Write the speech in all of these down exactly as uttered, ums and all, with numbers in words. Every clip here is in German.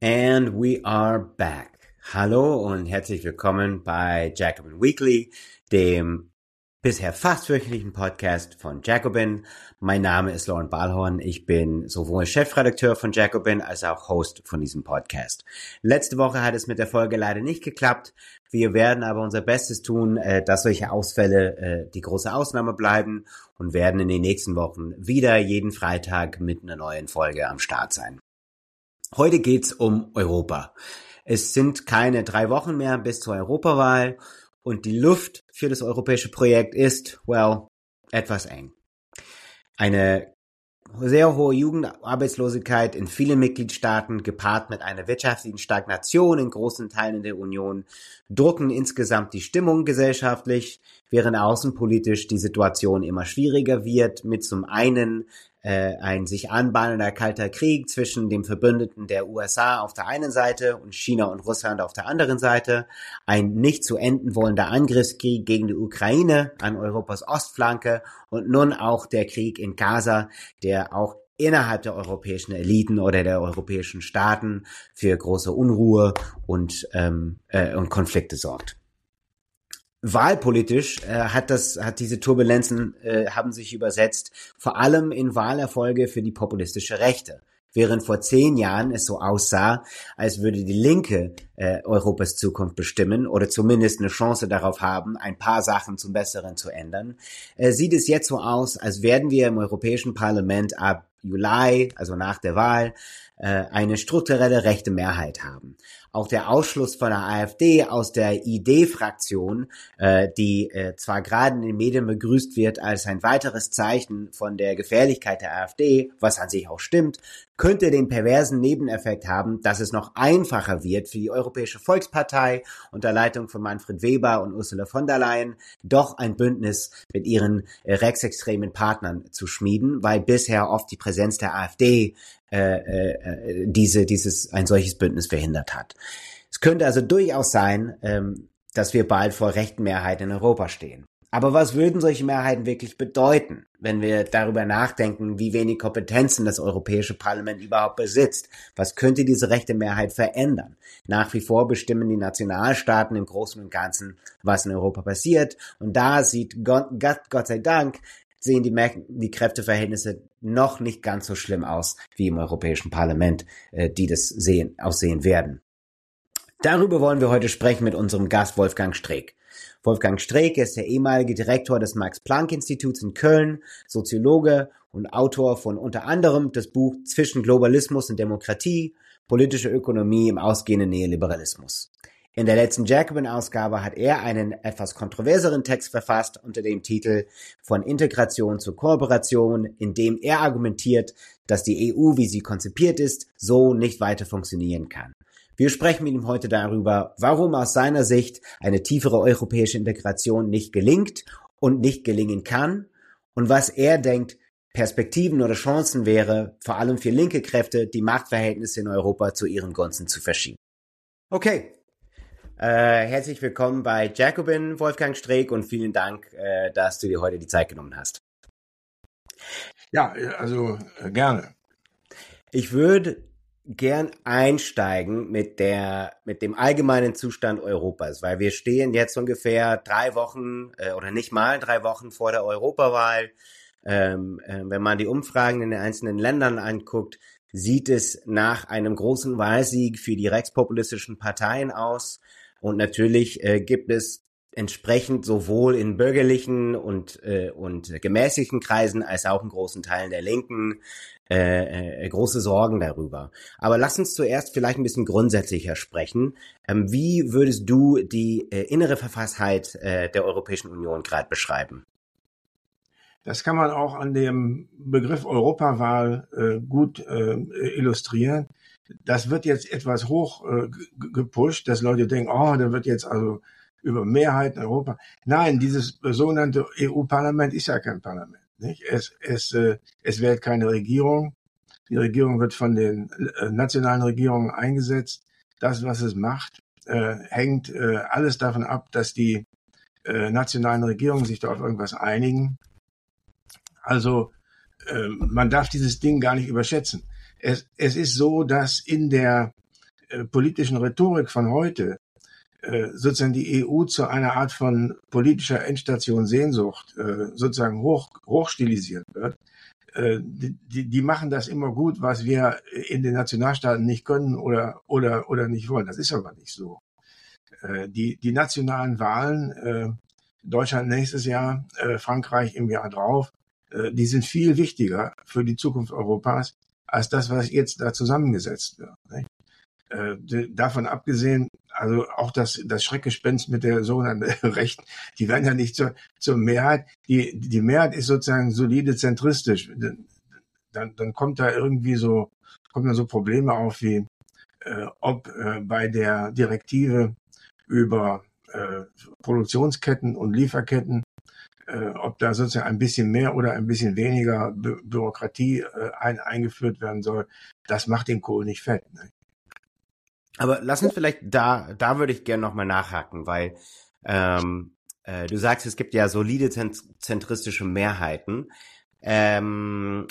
And we are back. Hallo und herzlich willkommen bei Jacobin Weekly, dem bisher fast wöchentlichen Podcast von Jacobin. Mein Name ist Lauren Ballhorn. Ich bin sowohl Chefredakteur von Jacobin als auch Host von diesem Podcast. Letzte Woche hat es mit der Folge leider nicht geklappt. Wir werden aber unser Bestes tun, dass solche Ausfälle die große Ausnahme bleiben und werden in den nächsten Wochen wieder jeden Freitag mit einer neuen Folge am Start sein. Heute geht's um Europa. Es sind keine drei Wochen mehr bis zur Europawahl und die Luft für das europäische Projekt ist, well, etwas eng. Eine sehr hohe Jugendarbeitslosigkeit in vielen Mitgliedstaaten, gepaart mit einer wirtschaftlichen Stagnation in großen Teilen der Union, drucken insgesamt die Stimmung gesellschaftlich, während außenpolitisch die Situation immer schwieriger wird, mit zum einen äh, ein sich anbahnender kalter Krieg zwischen dem Verbündeten der U S A auf der einen Seite und China und Russland auf der anderen Seite, ein nicht zu enden wollender Angriffskrieg gegen die Ukraine an Europas Ostflanke und nun auch der Krieg in Gaza, der auch innerhalb der europäischen Eliten oder der europäischen Staaten für große Unruhe und, ähm, äh, und Konflikte sorgt. Wahlpolitisch äh, hat das, hat diese Turbulenzen äh, haben sich übersetzt, vor allem in Wahlerfolge für die populistische Rechte. Während vor zehn Jahren es so aussah, als würde die Linke äh, Europas Zukunft bestimmen oder zumindest eine Chance darauf haben, ein paar Sachen zum Besseren zu ändern, äh, sieht es jetzt so aus, als werden wir im Europäischen Parlament ab Juli, also nach der Wahl, äh, eine strukturelle rechte Mehrheit haben. Auch der Ausschluss von der AfD aus der I D-Fraktion, äh, die äh, zwar gerade in den Medien begrüßt wird als ein weiteres Zeichen von der Gefährlichkeit der AfD, was an sich auch stimmt, könnte den perversen Nebeneffekt haben, dass es noch einfacher wird für die Europäische Volkspartei unter Leitung von Manfred Weber und Ursula von der Leyen doch ein Bündnis mit ihren äh, rechtsextremen Partnern zu schmieden, weil bisher oft die Präsenz der AfD äh, äh, diese dieses ein solches Bündnis verhindert hat. Es könnte also durchaus sein, ähm, dass wir bald vor rechten Mehrheiten in Europa stehen. Aber was würden solche Mehrheiten wirklich bedeuten, wenn wir darüber nachdenken, wie wenig Kompetenzen das Europäische Parlament überhaupt besitzt? Was könnte diese rechte Mehrheit verändern? Nach wie vor bestimmen die Nationalstaaten im Großen und Ganzen, was in Europa passiert. Und da sieht Gott, Gott sei Dank, sehen die, die Kräfteverhältnisse noch nicht ganz so schlimm aus wie im Europäischen Parlament, äh, die das sehen, aussehen werden. Darüber wollen wir heute sprechen mit unserem Gast Wolfgang Streeck. Wolfgang Streeck ist der ehemalige Direktor des Max-Planck-Instituts in Köln, Soziologe und Autor von unter anderem das Buch Zwischen Globalismus und Demokratie, politische Ökonomie im ausgehenden Neoliberalismus. In der letzten Jacobin-Ausgabe hat er einen etwas kontroverseren Text verfasst unter dem Titel Von Integration zur Kooperation, in dem er argumentiert, dass die E U, wie sie konzipiert ist, so nicht weiter funktionieren kann. Wir sprechen mit ihm heute darüber, warum aus seiner Sicht eine tiefere europäische Integration nicht gelingt und nicht gelingen kann und was er denkt, Perspektiven oder Chancen wäre, vor allem für linke Kräfte, die Machtverhältnisse in Europa zu ihren Gunsten zu verschieben. Okay, äh, herzlich willkommen bei Jacobin, Wolfgang Streeck, und vielen Dank, äh, dass du dir heute die Zeit genommen hast. Ja, also äh, gerne. Ich würde gern einsteigen mit der mit dem allgemeinen Zustand Europas, weil wir stehen jetzt ungefähr drei Wochen äh, oder nicht mal drei Wochen vor der Europawahl. Ähm, äh, wenn man die Umfragen in den einzelnen Ländern anguckt, sieht es nach einem großen Wahlsieg für die rechtspopulistischen Parteien aus. Und natürlich äh, gibt es entsprechend sowohl in bürgerlichen und äh, und gemäßigten Kreisen als auch in großen Teilen der Linken äh, äh, große Sorgen darüber. Aber lass uns zuerst vielleicht ein bisschen grundsätzlicher sprechen. Ähm, wie würdest du die äh, innere Verfasstheit äh, der Europäischen Union gerade beschreiben? Das kann man auch an dem Begriff Europawahl äh, gut äh, illustrieren. Das wird jetzt etwas hoch äh, gepusht, dass Leute denken, oh, da wird jetzt also über Mehrheiten Europa. Nein, dieses sogenannte E U-Parlament ist ja kein Parlament. Nicht? Es, es, äh, es wählt keine Regierung. Die Regierung wird von den äh, nationalen Regierungen eingesetzt. Das, was es macht, äh, hängt äh, alles davon ab, dass die äh, nationalen Regierungen sich da auf irgendwas einigen. Also äh, man darf dieses Ding gar nicht überschätzen. Es, es ist so, dass in der äh, politischen Rhetorik von heute äh, sozusagen die E U zu einer Art von politischer Endstation Sehnsucht äh, sozusagen hoch hochstilisiert wird, äh, die, die machen das immer gut, was wir in den Nationalstaaten nicht können oder oder oder nicht wollen. Das ist aber nicht so. Äh, die die nationalen Wahlen, äh, Deutschland nächstes Jahr, äh, Frankreich im Jahr drauf, äh, die sind viel wichtiger für die Zukunft Europas als das, was jetzt da zusammengesetzt wird. Nicht? Äh, davon abgesehen, also auch das, das Schreckgespenst mit der sogenannten Rechten, die werden ja nicht zur, zur Mehrheit. Die, die Mehrheit ist sozusagen solide zentristisch. Dann, dann kommt da irgendwie so, kommen da so Probleme auf wie, äh, ob äh, bei der Direktive über äh, Produktionsketten und Lieferketten, äh, ob da sozusagen ein bisschen mehr oder ein bisschen weniger Bü Bürokratie äh, ein, eingeführt werden soll. Das macht den Kohl nicht fett. Ne? Aber lass uns vielleicht da, da würde ich gerne nochmal nachhaken, weil ähm, äh, du sagst, es gibt ja solide zentristische Mehrheiten. Ähm,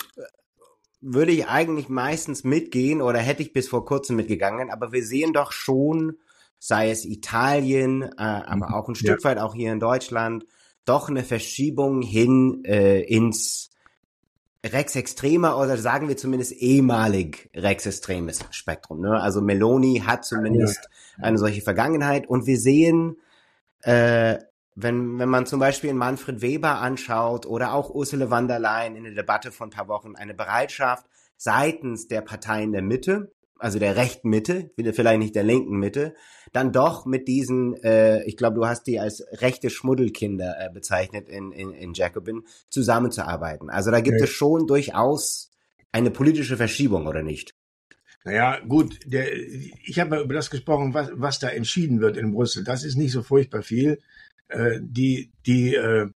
würde ich eigentlich meistens mitgehen oder hätte ich bis vor kurzem mitgegangen, aber wir sehen doch schon, sei es Italien, äh, aber auch ein Stück ja. weit auch hier in Deutschland, doch eine Verschiebung hin äh, ins rechtsextremer oder sagen wir zumindest ehemalig rechtsextremes Spektrum. Ne? Also Meloni hat zumindest eine solche Vergangenheit und wir sehen, äh, wenn wenn man zum Beispiel in Manfred Weber anschaut oder auch Ursula von der Leyen in der Debatte von ein paar Wochen, eine Bereitschaft seitens der Parteien der Mitte, also der rechten Mitte, vielleicht nicht der linken Mitte, dann doch mit diesen, äh, ich glaube, du hast die als rechte Schmuddelkinder äh, bezeichnet in, in, in Jacobin, zusammenzuarbeiten. Also da gibt ja. es schon durchaus eine politische Verschiebung, oder nicht? Naja, gut, der, ich habe über das gesprochen, was, was da entschieden wird in Brüssel. Das ist nicht so furchtbar viel. Äh, die, die, äh,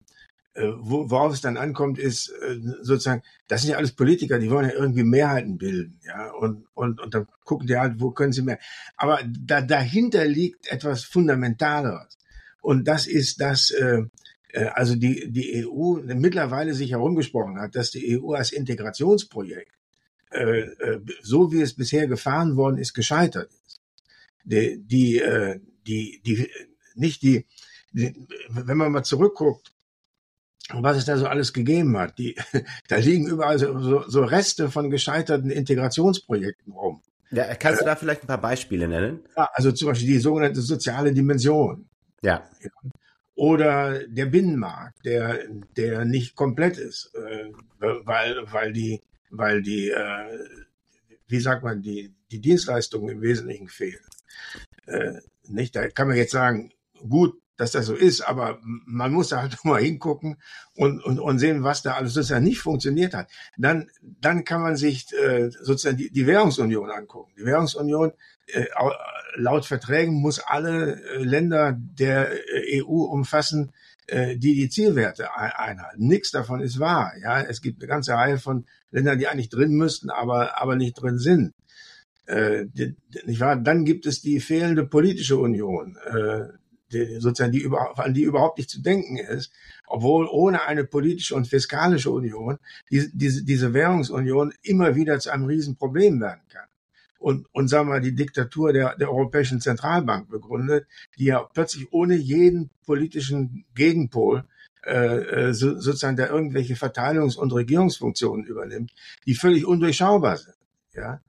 worauf es dann ankommt, ist sozusagen, das sind ja alles Politiker, die wollen ja irgendwie Mehrheiten bilden, ja, und, und, und dann gucken die halt, wo können sie mehr. Aber da, dahinter liegt etwas Fundamentaleres. Und das ist, dass, äh, also die, die E U mittlerweile sich herumgesprochen hat, dass die E U als Integrationsprojekt, äh, so wie es bisher gefahren worden ist, gescheitert ist. Die, die, die, die, nicht die, die wenn man mal zurückguckt, was es da so alles gegeben hat. Die, da liegen überall so, so Reste von gescheiterten Integrationsprojekten rum. Ja, kannst du da vielleicht ein paar Beispiele nennen? Ja, also zum Beispiel die sogenannte soziale Dimension. Ja. ja. Oder der Binnenmarkt, der, der nicht komplett ist, äh, weil, weil die, weil die, äh, wie sagt man, die, die Dienstleistungen im Wesentlichen fehlen. Äh, nicht, da kann man jetzt sagen, gut, dass das so ist, aber man muss da halt mal hingucken und, und, und sehen, was da alles sozusagen nicht funktioniert hat. Dann, dann kann man sich äh, sozusagen die, die Währungsunion angucken. Die Währungsunion, äh, laut Verträgen muss alle äh, Länder der äh, E U umfassen, äh, die die Zielwerte ein, einhalten. Nichts davon ist wahr. Ja, es gibt eine ganze Reihe von Ländern, die eigentlich drin müssten, aber, aber nicht drin sind. Äh, die, nicht wahr? Dann gibt es die fehlende politische Union, äh, Die, sozusagen die über, an die überhaupt nicht zu denken ist, obwohl ohne eine politische und fiskalische Union die, diese, diese Währungsunion immer wieder zu einem Riesenproblem werden kann. Und, und sagen wir mal, die Diktatur der, der Europäischen Zentralbank begründet, die ja plötzlich ohne jeden politischen Gegenpol äh, so, sozusagen da irgendwelche Verteilungs- und Regierungsfunktionen übernimmt, die völlig undurchschaubar sind. Ja,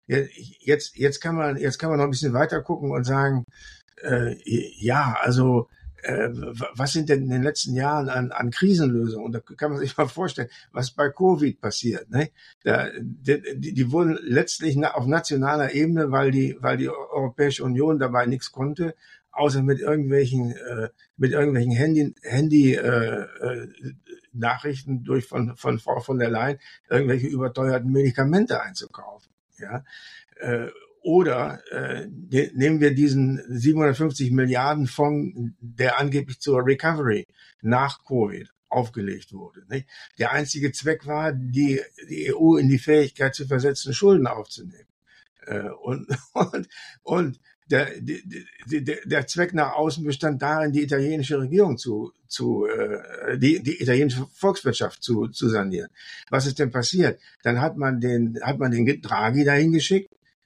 jetzt, jetzt kann man, jetzt kann man noch ein bisschen weiter gucken und sagen, Äh, ja, also äh, was sind denn in den letzten Jahren an, an Krisenlösungen? Und da kann man sich mal vorstellen, was bei Covid passiert. Ne? Da, die, die wurden letztlich na, auf nationaler Ebene, weil die, weil die Europäische Union dabei nichts konnte, außer mit irgendwelchen, äh, mit irgendwelchen Handy, Handy äh, äh, Nachrichten durch von, von Frau von der Leyen irgendwelche überteuerten Medikamente einzukaufen. Ja. Äh, Oder äh, de, nehmen wir diesen siebenhundertfünfzig Milliarden Fonds, der angeblich zur Recovery nach Covid aufgelegt wurde. Nicht? Der einzige Zweck war, die, die E U in die Fähigkeit zu versetzen, Schulden aufzunehmen. Äh, und, und, und der, der, der, der Zweck nach außen bestand darin, die italienische Regierung zu, zu äh, die, die italienische Volkswirtschaft zu, zu sanieren. Was ist denn passiert? Dann hat man den, hat man den Draghi dahin geschickt,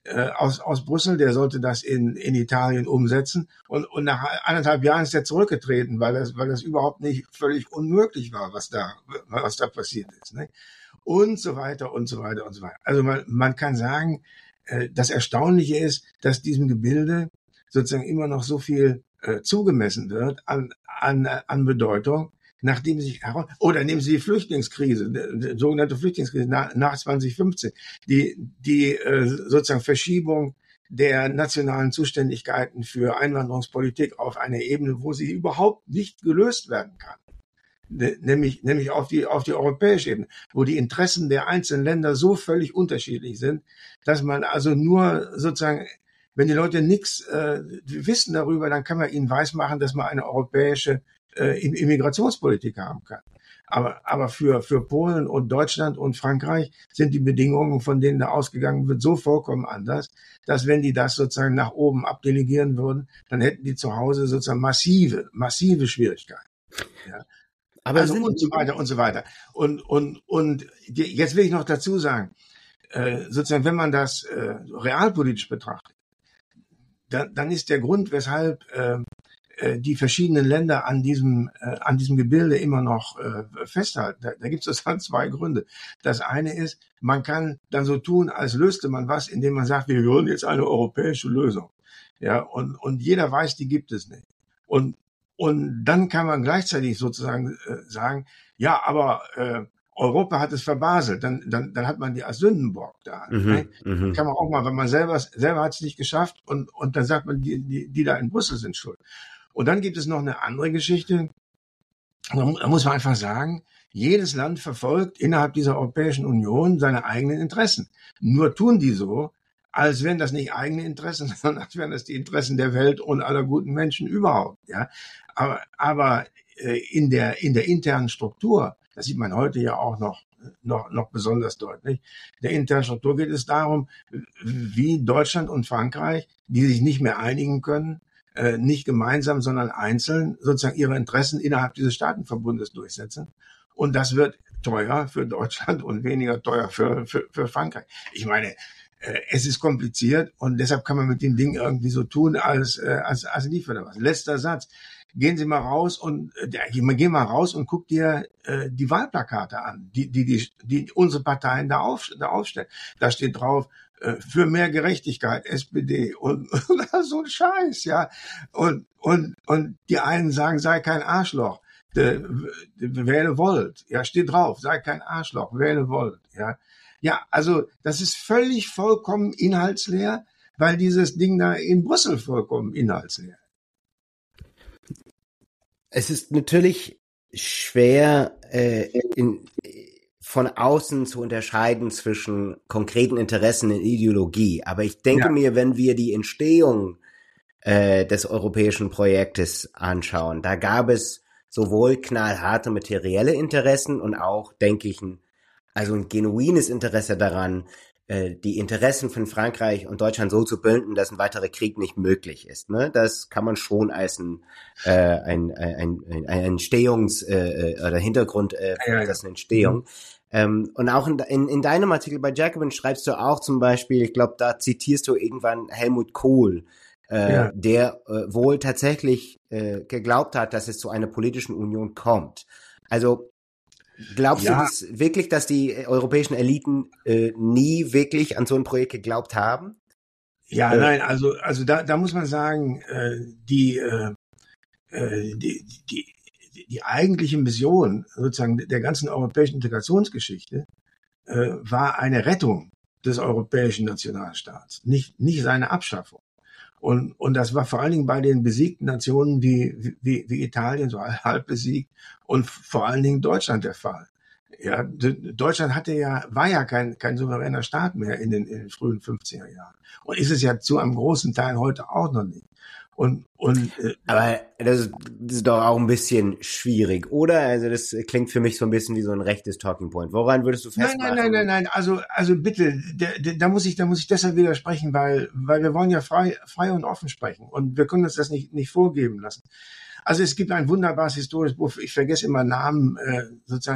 äh, aus, aus Brüssel, der sollte das in, in Italien umsetzen. Und, und nach anderthalb Jahren ist er zurückgetreten, weil das, weil das überhaupt nicht völlig unmöglich war, was da, was da passiert ist. Ne? Und so weiter und so weiter und so weiter. Also man, man kann sagen, äh, das Erstaunliche ist, dass diesem Gebilde sozusagen immer noch so viel äh, zugemessen wird an, an, an Bedeutung, nachdem sich heraus, oder nehmen Sie die Flüchtlingskrise, die, die sogenannte Flüchtlingskrise nach, nach zwanzig fünfzehn, die, die äh, sozusagen Verschiebung der nationalen Zuständigkeiten für Einwanderungspolitik auf eine Ebene, wo sie überhaupt nicht gelöst werden kann. Nämlich, nämlich auf die, auf die europäische Ebene, wo die Interessen der einzelnen Länder so völlig unterschiedlich sind, dass man also nur sozusagen, wenn die Leute nichts äh, wissen darüber, dann kann man ihnen weismachen, dass man eine europäische äh, Immigrationspolitik haben kann. Aber, aber für, für Polen und Deutschland und Frankreich sind die Bedingungen, von denen da ausgegangen wird, so vollkommen anders, dass wenn die das sozusagen nach oben abdelegieren würden, dann hätten die zu Hause sozusagen massive, massive Schwierigkeiten. Ja. Aber also und so weiter und so weiter. Und, und, und jetzt will ich noch dazu sagen, äh, sozusagen, wenn man das äh, realpolitisch betrachtet, dann, dann ist der Grund, weshalb äh, äh, die verschiedenen Länder an diesem, äh, an diesem Gebilde immer noch äh, festhalten. Da, da gibt es sozusagen zwei Gründe. Das eine ist, man kann dann so tun, als löste man was, indem man sagt, wir wollen jetzt eine europäische Lösung. Ja, und, und jeder weiß, die gibt es nicht. Und Und dann kann man gleichzeitig sozusagen äh, sagen, ja, aber äh, Europa hat es verbaselt, dann, dann, dann hat man die als Sündenbock da. Mhm, ne? Mhm. Kann man auch mal, wenn man selber, selber hat es nicht geschafft und, und dann sagt man, die, die, die da in Brüssel sind schuld. Und dann gibt es noch eine andere Geschichte, da muss man einfach sagen, jedes Land verfolgt innerhalb dieser Europäischen Union seine eigenen Interessen. Nur tun die so, als wären das nicht eigene Interessen, sondern als wären das die Interessen der Welt und aller guten Menschen überhaupt. Ja, aber aber äh, in der in der internen Struktur, das sieht man heute ja auch noch noch noch besonders deutlich. In der internen Struktur geht es darum, wie Deutschland und Frankreich, die sich nicht mehr einigen können, äh, nicht gemeinsam, sondern einzeln sozusagen ihre Interessen innerhalb dieses Staatenverbundes durchsetzen. Und das wird teuer für Deutschland und weniger teuer für für, für Frankreich. Ich meine, es ist kompliziert und deshalb kann man mit dem Ding irgendwie so tun, als äh, als als lief oder was. Letzter Satz: Gehen Sie mal raus und äh, geh mal raus und guck dir äh, die Wahlplakate an, die die die, die unsere Parteien da, auf, da aufstellen. Da steht drauf: äh, für mehr Gerechtigkeit, S P D und, und so ein Scheiß, ja. Und und und die einen sagen, sei kein Arschloch, de, de, wähle Volt, ja, steht drauf, sei kein Arschloch, wähle Volt, ja. Ja, also das ist völlig vollkommen inhaltsleer, weil dieses Ding da in Brüssel vollkommen inhaltsleer ist. Es ist natürlich schwer, äh, in, von außen zu unterscheiden zwischen konkreten Interessen und Ideologie. Aber ich denke ja. mir, wenn wir die Entstehung äh, des europäischen Projektes anschauen, da gab es sowohl knallharte materielle Interessen und auch, denke ich, ein Also ein genuines Interesse daran, äh, die Interessen von Frankreich und Deutschland so zu bünden, dass ein weiterer Krieg nicht möglich ist. Ne? Das kann man schon als ein äh, ein, ein, ein, ein Entstehungs- äh, oder Hintergrund äh, für ja, ja. das eine Entstehung. Mhm. Ähm, und auch in, in, in deinem Artikel bei Jacobin schreibst du auch zum Beispiel, ich glaube, da zitierst du irgendwann Helmut Kohl, äh, ja. der äh, wohl tatsächlich äh, geglaubt hat, dass es zu einer politischen Union kommt. Also Glaubst ja. du das wirklich, dass die europäischen Eliten äh, nie wirklich an so ein Projekt geglaubt haben? Ja, äh, nein, also also da da muss man sagen, äh, die, äh, die die die eigentliche Mission sozusagen der ganzen europäischen Integrationsgeschichte äh, war eine Rettung des europäischen Nationalstaats, nicht nicht seine Abschaffung. Und und das war vor allen Dingen bei den besiegten Nationen wie wie, wie Italien, so halb besiegt, und vor allen Dingen Deutschland der Fall. Ja, Deutschland hatte ja war ja kein kein souveräner Staat mehr in den, in den frühen fünfziger Jahren und ist es ja zu einem großen Teil heute auch noch nicht. Und und äh, aber das ist, das ist doch auch ein bisschen schwierig, oder? Also das klingt für mich so ein bisschen wie so ein rechtes Talking Point. Woran würdest du festmachen? Nein, nein, nein, nein, nein. Also also bitte, da, da muss ich da muss ich deshalb widersprechen, weil weil wir wollen ja frei frei und offen sprechen und wir können uns das nicht nicht vorgeben lassen. Also es gibt ein wunderbares historisches Buch, ich vergesse immer Namen, äh, sozusagen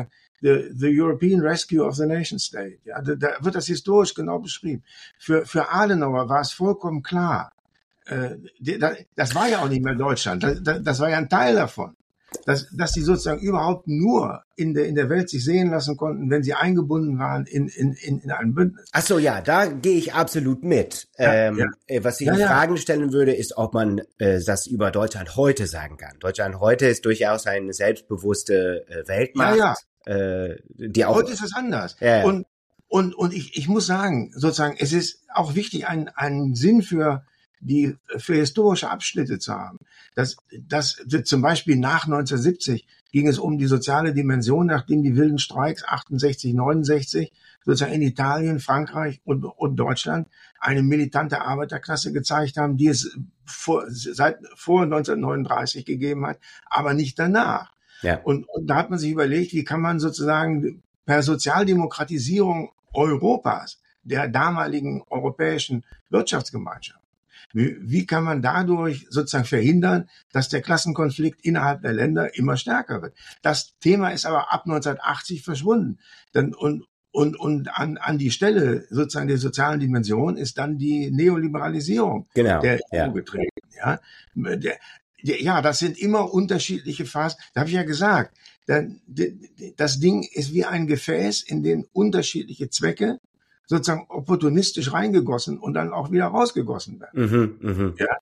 the, the European Rescue of the Nation State. Ja, da, da wird das historisch genau beschrieben. Für, für Adenauer war es vollkommen klar, äh, die, da, das war ja auch nicht mehr Deutschland, das, das war ja ein Teil davon. Dass, dass die sozusagen überhaupt nur in der, in der Welt sich sehen lassen konnten, wenn sie eingebunden waren in, in, in, in ein Bündnis. Ach so, ja, da gehe ich absolut mit. Ja, ähm, ja. Was ich ja, in ja. Frage stellen würde, ist, ob man äh, das über Deutschland heute sagen kann. Deutschland heute ist durchaus eine selbstbewusste äh, Weltmacht. Ja, ja. Äh, die auch, heute ist es anders. Ja, ja. Und, und, und ich, ich muss sagen, sozusagen, es ist auch wichtig, einen, einen Sinn für die für historische Abschnitte zu haben. Das, das zum Beispiel nach neunzehnhundertsiebzig ging es um die soziale Dimension, nachdem die wilden Streiks achtundsechzig, neunundsechzig sozusagen in Italien, Frankreich und, und Deutschland eine militante Arbeiterklasse gezeigt haben, die es vor, seit vor neunzehnhundertneununddreißig gegeben hat, aber nicht danach. Ja. Und, und da hat man sich überlegt, wie kann man sozusagen per Sozialdemokratisierung Europas, der damaligen europäischen Wirtschaftsgemeinschaft, Wie, wie kann man dadurch sozusagen verhindern, dass der Klassenkonflikt innerhalb der Länder immer stärker wird? Das Thema ist aber ab neunzehnhundertachtzig verschwunden. Dann, und und, und an, an die Stelle sozusagen der sozialen Dimension ist dann die Neoliberalisierung genau, der E U ja. getreten. Ja, der, der, ja, das sind immer unterschiedliche Phasen. Da habe ich ja gesagt, dann, das Ding ist wie ein Gefäß, in dem unterschiedliche Zwecke sozusagen opportunistisch reingegossen und dann auch wieder rausgegossen werden. Mhm, mh. Ja.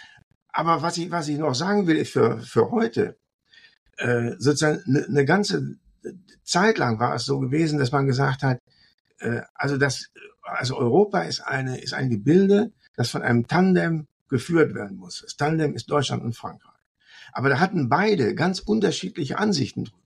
Aber was ich, was ich noch sagen will, ist für, für heute, äh, sozusagen eine ne ganze Zeit lang war es so gewesen, dass man gesagt hat, äh, also das, also Europa ist eine, ist ein Gebilde, das von einem Tandem geführt werden muss. Das Tandem ist Deutschland und Frankreich. Aber da hatten beide ganz unterschiedliche Ansichten drüber.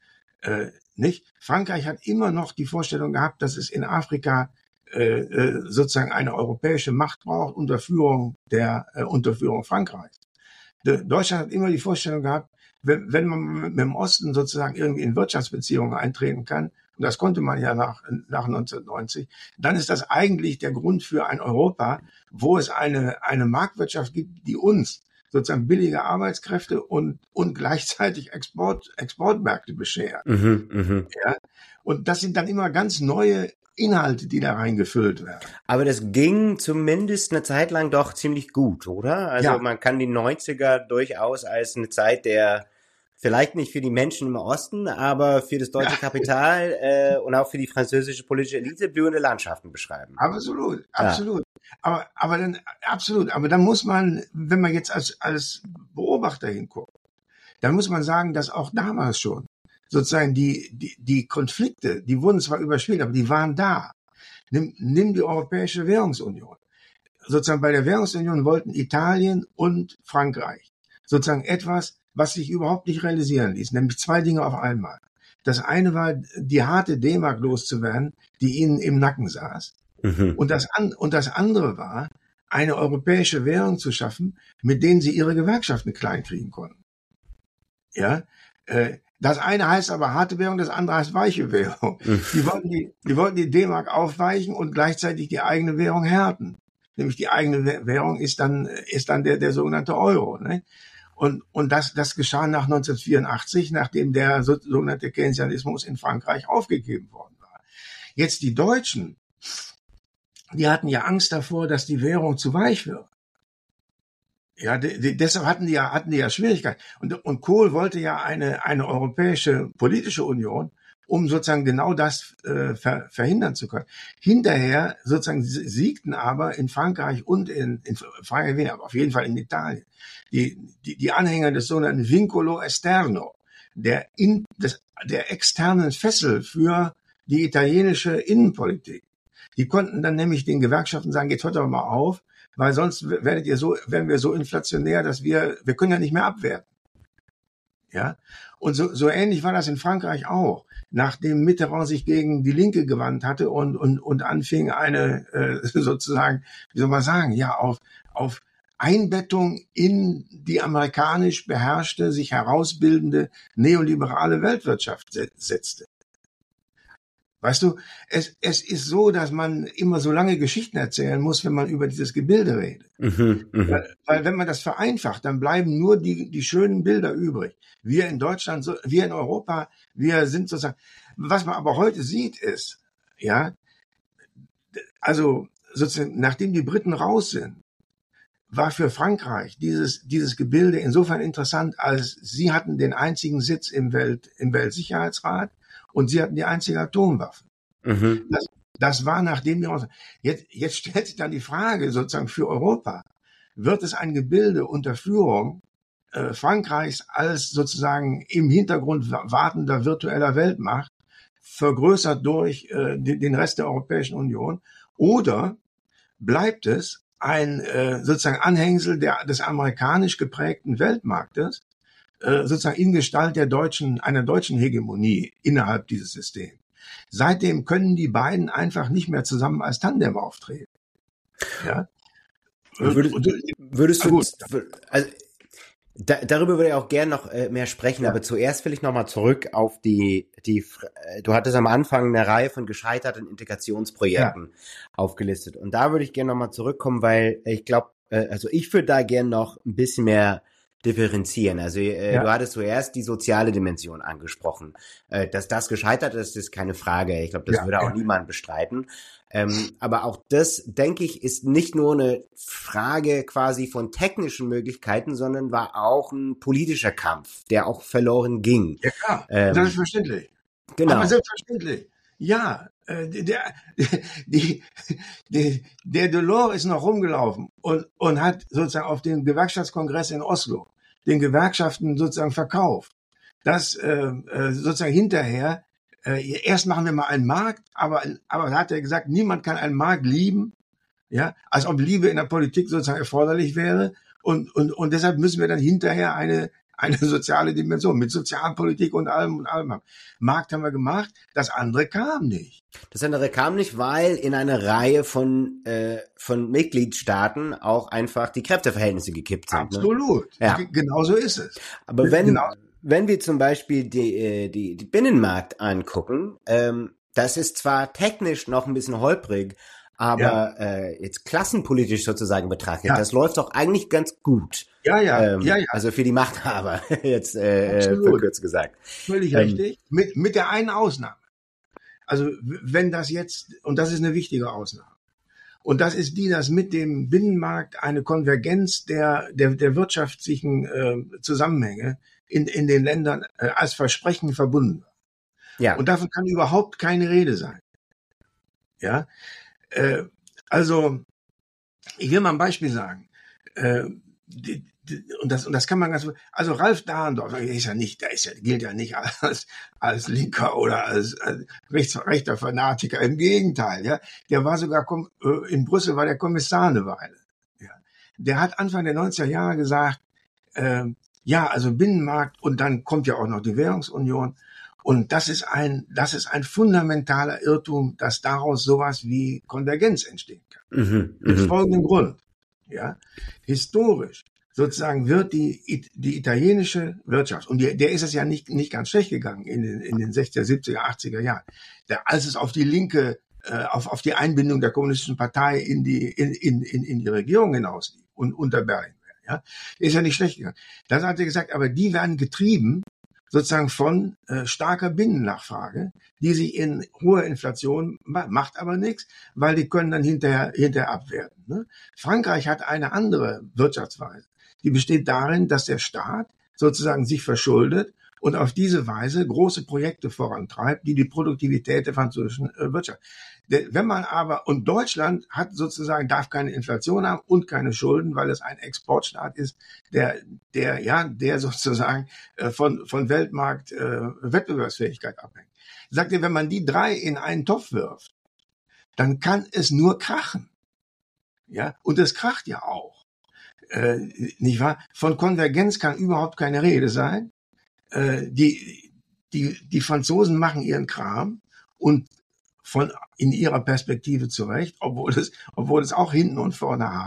Äh, nicht? Frankreich hat immer noch die Vorstellung gehabt, dass es in Afrika äh, äh, sozusagen eine europäische Macht braucht unter Führung der äh, unter Führung Frankreichs. De, Deutschland hat immer die Vorstellung gehabt, wenn, wenn man mit dem Osten sozusagen irgendwie in Wirtschaftsbeziehungen eintreten kann, und das konnte man ja nach, nach neunzehnhundertneunzig, dann ist das eigentlich der Grund für ein Europa, wo es eine, eine Marktwirtschaft gibt, die uns sozusagen billige Arbeitskräfte und, und gleichzeitig Export, Exportmärkte beschert. Mhm, mh. Ja? Und das sind dann immer ganz neue Inhalte, die da reingefüllt werden. Aber das ging zumindest eine Zeit lang doch ziemlich gut, oder? Also Ja. man kann die neunziger durchaus als eine Zeit der, vielleicht nicht für die Menschen im Osten, aber für das deutsche Ja. Kapital äh, und auch für die französische politische Elite blühende Landschaften beschreiben. Absolut, absolut. Ja. Aber, aber dann, absolut. Aber dann muss man, wenn man jetzt als, als Beobachter hinguckt, dann muss man sagen, dass auch damals schon sozusagen die, die, die Konflikte, die wurden zwar überspielt, aber die waren da. Nimm, nimm die Europäische Währungsunion. Sozusagen bei der Währungsunion wollten Italien und Frankreich sozusagen etwas, was sich überhaupt nicht realisieren ließ, nämlich zwei Dinge auf einmal. Das eine war, die harte D-Mark loszuwerden, die ihnen im Nacken saß. Mhm. Und das, an, und das andere war, eine europäische Währung zu schaffen, mit denen sie ihre Gewerkschaften kleinkriegen konnten. Ja, äh, das eine heißt aber harte Währung, das andere heißt weiche Währung. Mhm. Die wollten die, die wollten die D-Mark aufweichen und gleichzeitig die eigene Währung härten. Nämlich die eigene Währung ist dann, ist dann der, der sogenannte Euro, ne? Und, und das, das geschah nach neunzehnhundertvierundachtzig, nachdem der so, sogenannte Keynesianismus in Frankreich aufgegeben worden war. Jetzt die Deutschen, die hatten ja Angst davor, dass die Währung zu weich wird. Ja, die, die, deshalb hatten die ja, hatten die ja Schwierigkeiten. Und, und Kohl wollte ja eine, eine europäische politische Union, um sozusagen genau das äh, ver, verhindern zu können. Hinterher sozusagen siegten aber in Frankreich und in, in Frankreich, aber auf jeden Fall in Italien, die, die, die Anhänger des sogenannten Vincolo Esterno, der, in, des, der externen Fessel für die italienische Innenpolitik. Die konnten dann nämlich den Gewerkschaften sagen, jetzt hört doch mal auf, weil sonst werdet ihr so, werden wir so inflationär, dass wir, wir können ja nicht mehr abwerten. Ja. Und so, so ähnlich war das in Frankreich auch. Nachdem Mitterrand sich gegen die Linke gewandt hatte und, und, und anfing eine, äh, sozusagen, wie soll man sagen, ja, auf, auf Einbettung in die amerikanisch beherrschte, sich herausbildende neoliberale Weltwirtschaft setzte. Weißt du, es, es ist so, dass man immer so lange Geschichten erzählen muss, wenn man über dieses Gebilde redet. Mhm, mh. weil, weil wenn man das vereinfacht, dann bleiben nur die, die schönen Bilder übrig. Wir in Deutschland, so, wir in Europa, wir sind sozusagen, was man aber heute sieht ist, ja, also sozusagen, nachdem die Briten raus sind, war für Frankreich dieses, dieses Gebilde insofern interessant, als sie hatten den einzigen Sitz im Welt, im Weltsicherheitsrat und sie hatten die einzige Atomwaffe. Mhm. Das, das war nachdem die, jetzt, jetzt stellt sich dann die Frage sozusagen für Europa, wird es ein Gebilde unter Führung äh, Frankreichs als sozusagen im Hintergrund wartender virtueller Weltmacht, vergrößert durch äh, den Rest der Europäischen Union, oder bleibt es ein äh, sozusagen Anhängsel der, des amerikanisch geprägten Weltmarktes, äh, sozusagen in Gestalt der deutschen, einer deutschen Hegemonie innerhalb dieses Systems. Seitdem können die beiden einfach nicht mehr zusammen als Tandem auftreten. Ja. Würdest, würdest du, gut. also, da, darüber würde ich auch gerne noch äh, mehr sprechen, ja. Aber zuerst will ich nochmal zurück auf die, die, äh, du hattest am Anfang eine Reihe von gescheiterten Integrationsprojekten ja. aufgelistet. Und da würde ich gerne nochmal zurückkommen, weil ich glaube, äh, also ich würde da gerne noch ein bisschen mehr differenzieren. Also äh, ja. du hattest zuerst die soziale Dimension angesprochen. Äh, dass das gescheitert ist, ist keine Frage. Ich glaube, das ja, würde auch ja. niemand bestreiten. Ähm, aber auch das, denke ich, ist nicht nur eine Frage quasi von technischen Möglichkeiten, sondern war auch ein politischer Kampf, der auch verloren ging. Ja, klar. Ähm, Selbstverständlich. Genau. Aber selbstverständlich. Ja, äh, der, die, die, der Delors ist noch rumgelaufen und, und hat sozusagen auf den Gewerkschaftskongress in Oslo den Gewerkschaften sozusagen verkauft. Das äh, sozusagen hinterher, äh, erst machen wir mal einen Markt, aber, aber hat er gesagt, niemand kann einen Markt lieben, ja, als ob Liebe in der Politik sozusagen erforderlich wäre. Und, und, und deshalb müssen wir dann hinterher eine, eine soziale Dimension mit Sozialpolitik und allem und allem. Markt haben wir gemacht, das andere kam nicht. Das andere kam nicht, weil in einer Reihe von äh, von Mitgliedstaaten auch einfach die Kräfteverhältnisse gekippt sind. Absolut. Ne? Ja. Genau so ist es. Aber wenn genau. wenn wir zum Beispiel die die, die Binnenmarkt angucken, ähm, das ist zwar technisch noch ein bisschen holprig, aber ja. äh, jetzt klassenpolitisch sozusagen betrachtet, ja. das läuft doch eigentlich ganz gut. Ja, ja, ähm, ja, ja. Also für die Machthaber, jetzt äh, verkürzt gesagt. Völlig ähm, richtig. Mit, mit der einen Ausnahme. Also wenn das jetzt, und das ist eine wichtige Ausnahme, und das ist die, dass mit dem Binnenmarkt eine Konvergenz der, der, der wirtschaftlichen äh, Zusammenhänge in, in den Ländern äh, als Versprechen verbunden wird. Ja. Und davon kann überhaupt keine Rede sein. Ja. Äh, also, ich will mal ein Beispiel sagen. Äh, die, die, und das, und das kann man ganz, also Ralf Dahrendorf, der ist ja nicht, der ist ja, gilt ja nicht als, als Linker oder als, als rechts, rechter Fanatiker. Im Gegenteil, ja. Der war sogar, in Brüssel war der Kommissar eine Weile. Ja. Der hat Anfang der neunziger Jahre gesagt, äh, ja, also Binnenmarkt und dann kommt ja auch noch die Währungsunion. Und das ist ein, das ist ein fundamentaler Irrtum, dass daraus sowas wie Konvergenz entstehen kann. Mhm, Mit mhm. folgendem Grund. Ja, historisch sozusagen wird die, die italienische Wirtschaft, und die, der ist es ja nicht, nicht ganz schlecht gegangen in den, in den sechziger, siebziger, achtziger Jahren, der, als es auf die linke, äh, auf, auf die Einbindung der kommunistischen Partei in die, in, in, in, in die Regierung hinauslief und unter Berlinguer, ja, ist ja nicht schlecht gegangen. Das hat er gesagt, aber die werden getrieben sozusagen von äh, starker Binnennachfrage, die sich in hoher Inflation macht aber nichts, weil die können dann hinterher hinterher abwerten. Ne? Frankreich hat eine andere Wirtschaftsweise. Die besteht darin, dass der Staat sozusagen sich verschuldet und auf diese Weise große Projekte vorantreibt, die die Produktivität der französischen äh, Wirtschaft. Wenn man aber, und Deutschland hat sozusagen, darf keine Inflation haben und keine Schulden, weil es ein Exportstaat ist, der, der, ja, der sozusagen äh, von, von Weltmarkt äh, Wettbewerbsfähigkeit abhängt. Sagt ihr, wenn man die drei in einen Topf wirft, dann kann es nur krachen. Ja, und es kracht ja auch. Äh, nicht wahr? Von Konvergenz kann überhaupt keine Rede sein. Äh, die, die, die Franzosen machen ihren Kram und von in ihrer Perspektive zurecht, obwohl es, obwohl es auch hinten und vorne hakt,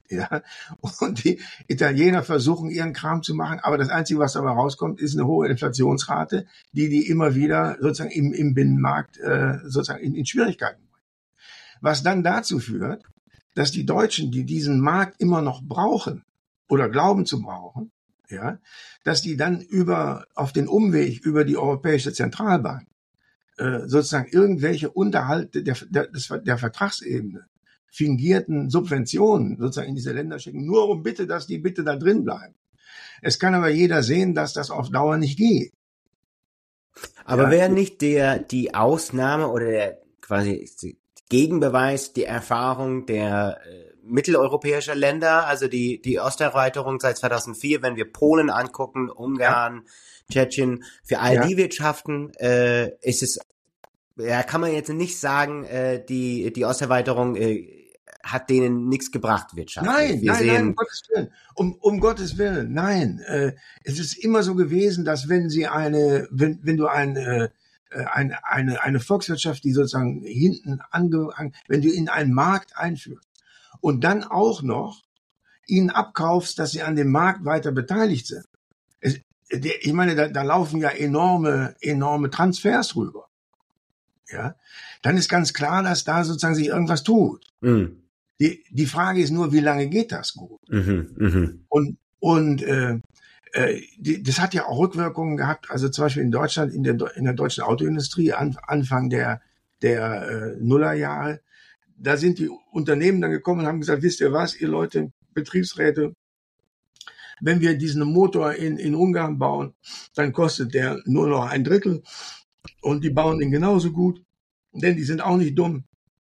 Ja, und die Italiener versuchen ihren Kram zu machen, aber das Einzige, was dabei rauskommt, ist eine hohe Inflationsrate, die die immer wieder sozusagen im, im Binnenmarkt äh, sozusagen in, in Schwierigkeiten bringt. Was dann dazu führt, dass die Deutschen, die diesen Markt immer noch brauchen oder glauben zu brauchen, ja, dass die dann über auf den Umweg über die Europäische Zentralbank äh, sozusagen irgendwelche Unterhalte der, der, der Vertragsebene fingierten Subventionen sozusagen in diese Länder schicken, nur um bitte, dass die bitte da drin bleiben. Es kann aber jeder sehen, dass das auf Dauer nicht geht. Aber Ja. wäre nicht der die Ausnahme oder der quasi Gegenbeweis die Erfahrung der äh, mitteleuropäischer Länder, also die die Osterweiterung seit zweitausendvier, wenn wir Polen angucken, Ungarn, ja. Tschechien, für all ja. die Wirtschaften äh, ist es, ja, kann man jetzt nicht sagen, äh, die die Osterweiterung äh, hat denen nichts gebracht wirtschaftlich. Nein, wir nein, sehen, nein, um Gottes Willen, um, um Gottes Willen, nein. Äh, es ist immer so gewesen, dass wenn sie eine, wenn wenn du eine eine eine eine Volkswirtschaft, die sozusagen hinten ange, wenn du in einen Markt einführst und dann auch noch ihnen abkaufst, dass sie an dem Markt weiter beteiligt sind. Es, ich meine, da, da laufen ja enorme enorme Transfers rüber. Ja, dann ist ganz klar, dass da sozusagen sich irgendwas tut. Mhm. Die, die Frage ist nur, wie lange geht das gut? Mhm, mh. Und, und äh, äh, die, das hat ja auch Rückwirkungen gehabt, also zum Beispiel in Deutschland, in der, in der deutschen Autoindustrie, an, Anfang der, der äh, Nullerjahre, da sind die Unternehmen dann gekommen und haben gesagt, wisst ihr was, ihr Leute, Betriebsräte, wenn wir diesen Motor in, in Ungarn bauen, dann kostet der nur noch ein Drittel und die bauen ihn genauso gut, denn die sind auch nicht dumm.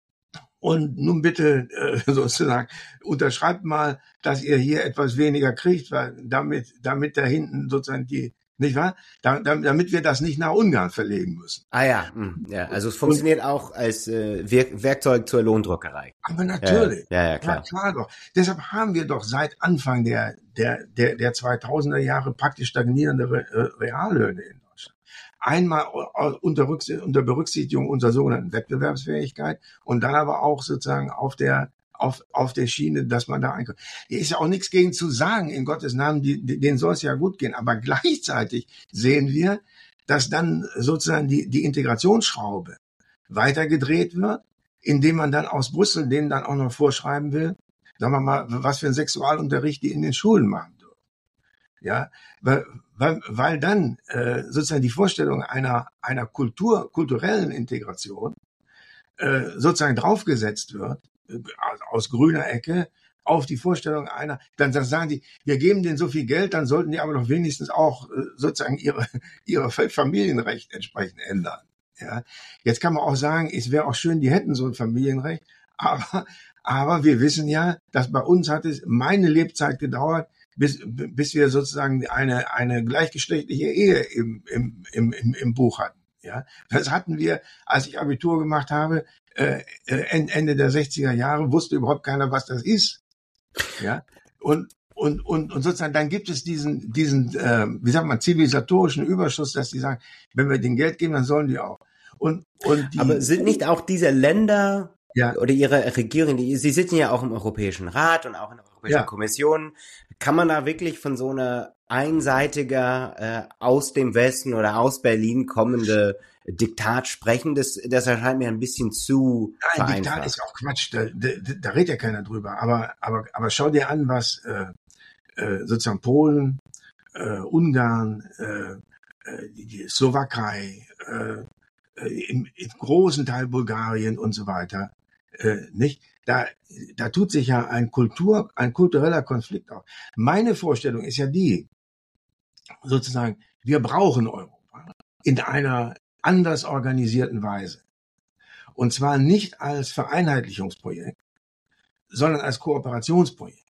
Und nun bitte äh, sozusagen unterschreibt mal, dass ihr hier etwas weniger kriegt, weil damit damit da hinten sozusagen die, nicht wahr? Da, damit wir das nicht nach Ungarn verlegen müssen. Ah ja, ja, also es funktioniert und, auch als äh, Werk, Werkzeug zur Lohndruckerei. Aber natürlich, ja, ja, ja klar. Ja, klar doch. Deshalb haben wir doch seit Anfang der der der der zweitausender Jahre praktisch stagnierende Re, Reallöhne in Deutschland. Einmal unter, unter Berücksichtigung unserer sogenannten Wettbewerbsfähigkeit und dann aber auch sozusagen auf der auf auf der Schiene, dass man da einkommt. Hier ist ja auch nichts gegen zu sagen, in Gottes Namen, die, denen soll es ja gut gehen. Aber gleichzeitig sehen wir, dass dann sozusagen die die Integrationsschraube weitergedreht wird, indem man dann aus Brüssel denen dann auch noch vorschreiben will, sagen wir mal, was für einen Sexualunterricht die in den Schulen machen dürfen. Ja, weil, weil, weil dann äh, sozusagen die Vorstellung einer einer Kultur kulturellen Integration äh, sozusagen draufgesetzt wird äh, aus grüner Ecke auf die Vorstellung einer, dann, dann sagen die, wir geben denen so viel Geld, dann sollten die aber doch wenigstens auch äh, sozusagen ihre ihre Familienrecht entsprechend ändern. Ja, jetzt kann man auch sagen, es wäre auch schön, die hätten so ein Familienrecht, aber aber wir wissen ja, dass bei uns hat es meine Lebzeit gedauert, bis bis wir sozusagen eine eine gleichgeschlechtliche Ehe im im im im, im Buch hatten. Ja, das hatten wir, als ich Abitur gemacht habe, äh, Ende der sechziger Jahre, wusste überhaupt keiner, was das ist. Ja, und und und und sozusagen dann gibt es diesen diesen äh, wie sagt man zivilisatorischen Überschuss, dass die sagen, wenn wir denen Geld geben, dann sollen die auch. Und und die, aber sind nicht auch diese Länder ja. oder ihre Regierung, die, sie sitzen ja auch im Europäischen Rat und auch in der Europäischen ja. Kommission. Kann man da wirklich von so einer einseitiger äh, aus dem Westen oder aus Berlin kommende Diktat sprechen? Das, das erscheint mir ein bisschen zu Nein, vereinfacht. Diktat ist auch Quatsch. Da, da, da redet ja keiner drüber. Aber aber aber schau dir an, was äh, äh, sozusagen Polen, äh, Ungarn, äh, die, die Slowakei, äh, im, im großen Teil Bulgarien und so weiter. Äh, nicht? Da, da tut sich ja ein Kultur, ein kultureller Konflikt auf. Meine Vorstellung ist ja die, sozusagen, wir brauchen Europa in einer anders organisierten Weise. Und zwar nicht als Vereinheitlichungsprojekt, sondern als Kooperationsprojekt.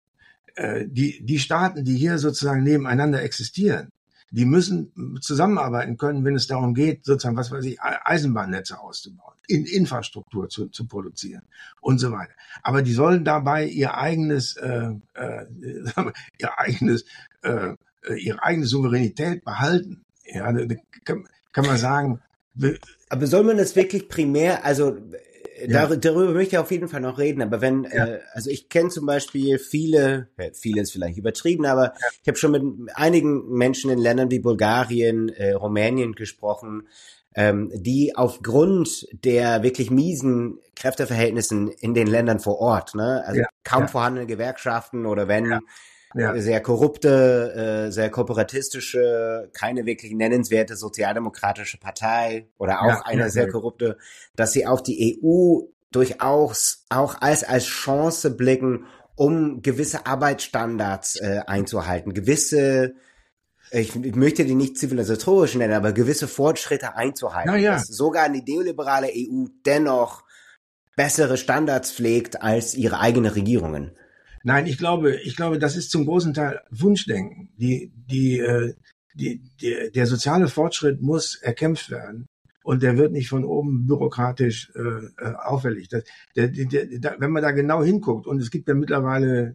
Äh, die, die Staaten, die hier sozusagen nebeneinander existieren, die müssen zusammenarbeiten können, wenn es darum geht, sozusagen, was weiß ich, Eisenbahnnetze auszubauen, in Infrastruktur zu, zu produzieren und so weiter. Aber die sollen dabei ihr eigenes, äh, äh, ihr eigenes, äh, ihre eigene Souveränität behalten. Ja, da kann, kann man sagen. Aber soll man das wirklich primär, also Ja. Dar- darüber möchte ich auf jeden Fall noch reden, aber wenn, ja. äh, also ich kenne zum Beispiel viele, viele ist vielleicht übertrieben, aber ja. ich habe schon mit einigen Menschen in Ländern wie Bulgarien, äh, Rumänien gesprochen, ähm, die aufgrund der wirklich miesen Kräfteverhältnissen in den Ländern vor Ort, ne, also ja. kaum ja. vorhandene Gewerkschaften oder wenn ja. Ja. sehr korrupte, äh, sehr kooperatistische, keine wirklich nennenswerte sozialdemokratische Partei oder auch ja, eine ja, sehr korrupte, dass sie auf die E U durchaus auch als als Chance blicken, um gewisse Arbeitsstandards äh, einzuhalten, gewisse, ich, ich möchte die nicht zivilisatorisch nennen, aber gewisse Fortschritte einzuhalten, ja, ja. dass sogar eine neoliberale E U dennoch bessere Standards pflegt als ihre eigene Regierungen. Nein, ich glaube, ich glaube, das ist zum großen Teil Wunschdenken. Die, die, äh, die, die, der soziale Fortschritt muss erkämpft werden und der wird nicht von oben bürokratisch äh, auferlegt. Das, der, der, der, wenn man da genau hinguckt, und es gibt ja mittlerweile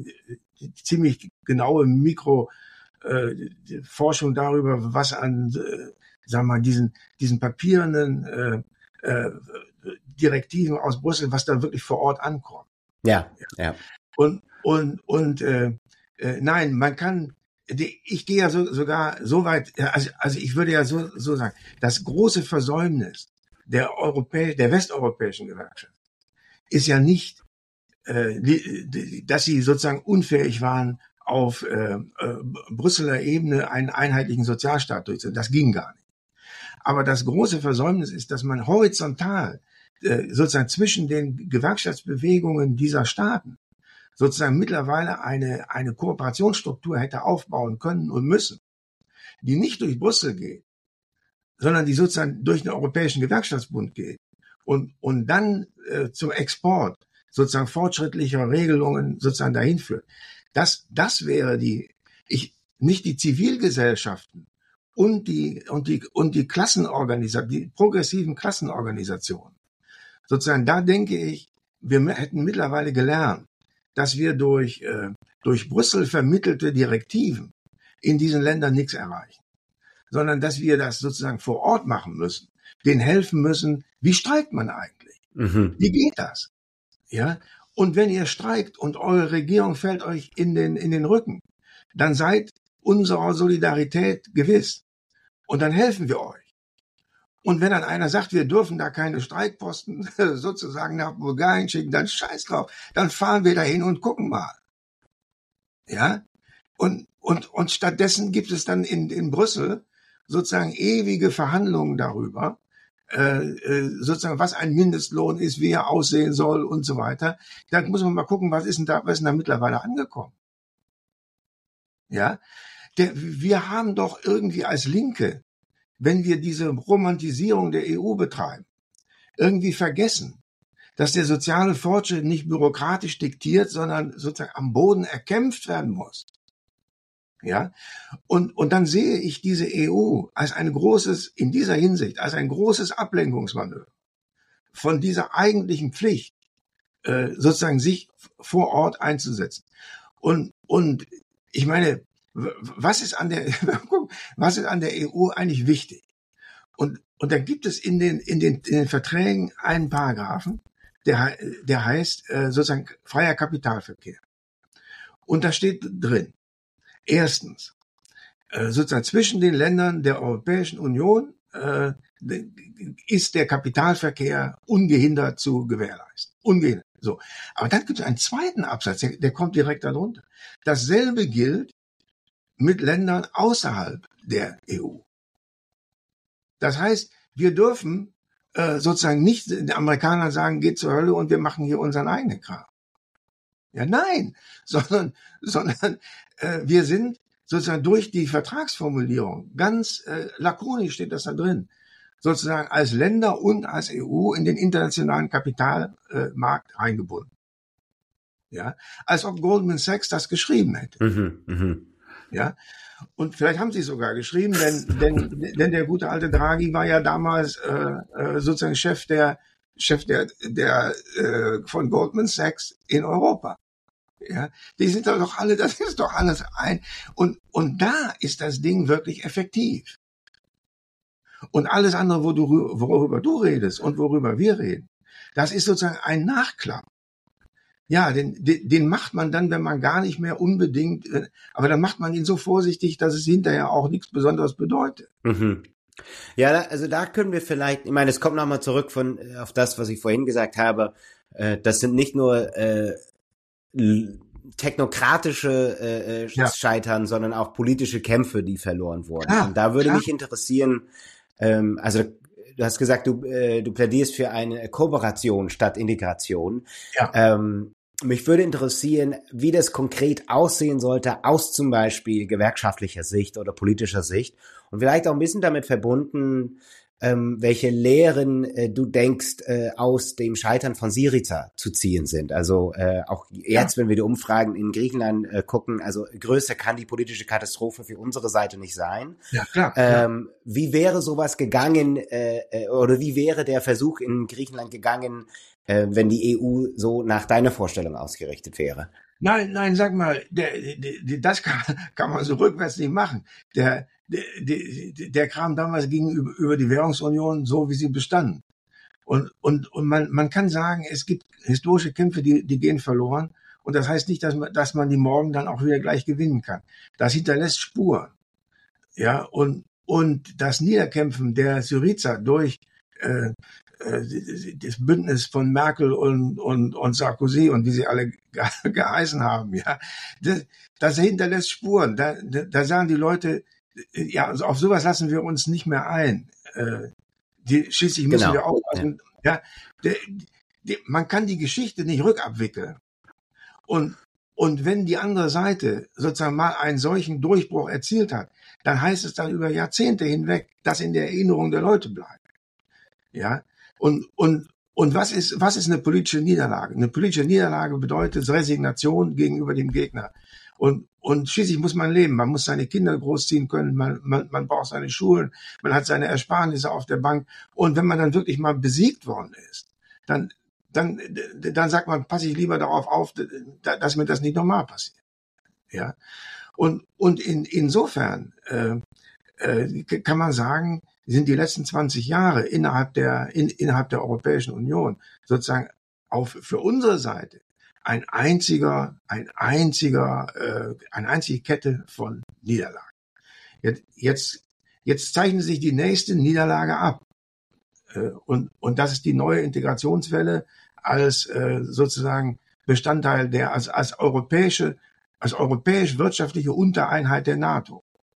äh, ziemlich genaue Mikro äh, Forschung darüber, was an, äh, sagen wir mal, diesen, diesen papierenden äh, äh, Direktiven aus Brüssel, was da wirklich vor Ort ankommt. Ja, ja. Und und und äh, äh, nein, man kann. Die, ich gehe ja so, sogar so weit. Also, also ich würde ja so so sagen, das große Versäumnis der Europä der westeuropäischen Gewerkschaft ist ja nicht, äh, die, die, dass sie sozusagen unfähig waren, auf äh, äh, Brüsseler Ebene einen einheitlichen Sozialstaat durchzusetzen. Das ging gar nicht. Aber das große Versäumnis ist, dass man horizontal äh, sozusagen zwischen den Gewerkschaftsbewegungen dieser Staaten sozusagen mittlerweile eine, eine Kooperationsstruktur hätte aufbauen können und müssen, die nicht durch Brüssel geht, sondern die sozusagen durch den Europäischen Gewerkschaftsbund geht und, und dann äh, zum Export sozusagen fortschrittlicher Regelungen sozusagen dahin führt. Das, das wäre die, ich, nicht die Zivilgesellschaften und die, und die, und die Klassenorganisationen, die progressiven Klassenorganisationen. Sozusagen, da denke ich, wir hätten mittlerweile gelernt, dass wir durch, äh, durch Brüssel vermittelte Direktiven in diesen Ländern nichts erreichen, sondern dass wir das sozusagen vor Ort machen müssen, denen helfen müssen, wie streikt man eigentlich? Mhm. Wie geht das? Ja? Und wenn ihr streikt und eure Regierung fällt euch in den, in den Rücken, dann seid unserer Solidarität gewiss. Und dann helfen wir euch. Und wenn dann einer sagt, wir dürfen da keine Streikposten sozusagen nach Bulgarien schicken, dann scheiß drauf. Dann fahren wir dahin und gucken mal. Ja? Und, und, und stattdessen gibt es dann in, in Brüssel sozusagen ewige Verhandlungen darüber, äh, äh, sozusagen, was ein Mindestlohn ist, wie er aussehen soll und so weiter. Da muss man mal gucken, was ist denn da, was ist denn da mittlerweile angekommen? Ja? Der, wir haben doch irgendwie als Linke, wenn wir diese Romantisierung der E U betreiben, irgendwie vergessen, dass der soziale Fortschritt nicht bürokratisch diktiert, sondern sozusagen am Boden erkämpft werden muss. Ja? Und, und dann sehe ich diese E U als ein großes, in dieser Hinsicht, als ein großes Ablenkungsmanöver von dieser eigentlichen Pflicht, äh, sozusagen sich vor Ort einzusetzen. Und, und ich meine, was ist an der, was ist an der E U eigentlich wichtig? Und, und da gibt es in den, in den, in den Verträgen einen Paragraphen, der, der heißt, äh, sozusagen freier Kapitalverkehr. Und da steht drin, erstens, äh, sozusagen zwischen den Ländern der Europäischen Union, äh, ist der Kapitalverkehr ungehindert zu gewährleisten. Ungehindert. So. Aber dann gibt es einen zweiten Absatz, der, der kommt direkt darunter. Dasselbe gilt mit Ländern außerhalb der E U. Das heißt, wir dürfen äh, sozusagen nicht den Amerikanern sagen, geht zur Hölle und wir machen hier unseren eigenen Kram. Ja, nein, sondern, sondern äh, wir sind sozusagen durch die Vertragsformulierung, ganz äh, lakonisch steht das da drin, sozusagen als Länder und als E U in den internationalen Kapitalmarkt äh, eingebunden. Ja, als ob Goldman Sachs das geschrieben hätte. Mhm, mh. Ja, und vielleicht haben sie es sogar geschrieben, denn, denn, denn der gute alte Draghi war ja damals äh, sozusagen Chef der Chef der der äh, von Goldman Sachs in Europa. Ja, die sind doch alle, das ist doch alles ein und und da ist das Ding wirklich effektiv. Und alles andere, wo du, worüber du redest und worüber wir reden, Das ist sozusagen ein Nachklapp. Ja, den, den, den macht man dann, wenn man gar nicht mehr unbedingt, äh, aber dann macht man ihn so vorsichtig, dass es hinterher auch nichts Besonderes bedeutet. Mhm. Ja, da, also da können wir vielleicht, ich meine, es kommt nochmal zurück von auf das, was ich vorhin gesagt habe. Äh, das sind nicht nur äh, technokratische äh, Ja. Scheitern, sondern auch politische Kämpfe, die verloren wurden. Klar, Und da würde klar. mich interessieren, ähm, also du hast gesagt, du, äh, du plädierst für eine Kooperation statt Integration. Ja. Ähm, mich würde interessieren, wie das konkret aussehen sollte, aus zum Beispiel gewerkschaftlicher Sicht oder politischer Sicht. Und vielleicht auch ein bisschen damit verbunden, ähm, welche Lehren äh, du denkst, äh, aus dem Scheitern von Syriza zu ziehen sind. Also äh, auch jetzt, ja. wenn wir die Umfragen in Griechenland äh, gucken, also größer kann die politische Katastrophe für unsere Seite nicht sein. Ja, klar. Ähm, wie wäre sowas gegangen äh, oder wie wäre der Versuch in Griechenland gegangen, äh, wenn die E U so nach deiner Vorstellung ausgerichtet wäre? Nein, nein, sag mal, der, der, der, das kann, kann man so rückwärts nicht machen. Der, der, der, der Kram damals ging über, über die Währungsunion so, wie sie bestanden. Und, und, und man, man kann sagen, es gibt historische Kämpfe, die, die gehen verloren. Und das heißt nicht, dass man, dass man die morgen dann auch wieder gleich gewinnen kann. Das hinterlässt Spuren. Ja, und, und das Niederkämpfen der Syriza durch, äh, das Bündnis von Merkel und, und, und Sarkozy und wie sie alle ge- geheißen haben, ja, das, das hinterlässt Spuren. Da, da, da sagen die Leute, ja, also auf sowas lassen wir uns nicht mehr ein. Äh, die, schließlich müssen Genau. wir aufpassen. Ja, ja die, die, man kann die Geschichte nicht rückabwickeln. Und, und wenn die andere Seite sozusagen mal einen solchen Durchbruch erzielt hat, dann heißt es dann über Jahrzehnte hinweg, dass in der Erinnerung der Leute bleibt. Ja, und, und, und was ist, was ist eine politische Niederlage? Eine politische Niederlage bedeutet Resignation gegenüber dem Gegner. Und, und schließlich muss man leben. Man muss seine Kinder großziehen können. Man, man, man braucht seine Schulen. Man hat seine Ersparnisse auf der Bank. Und wenn man dann wirklich mal besiegt worden ist, dann, dann, dann sagt man, passe ich lieber darauf auf, dass mir das nicht nochmal passiert. Ja. Und, und in, insofern, äh, äh, kann man sagen, sind die letzten zwanzig Jahre innerhalb der, in, innerhalb der Europäischen Union sozusagen auf, für unsere Seite ein einziger, ein einziger, äh, eine einzige Kette von Niederlagen. Jetzt, jetzt, jetzt zeichnet sich die nächste Niederlage ab. Äh, und, und das ist die neue Integrationswelle als, äh, sozusagen Bestandteil der, als, als europäische, als europäisch wirtschaftliche Untereinheit der NATO.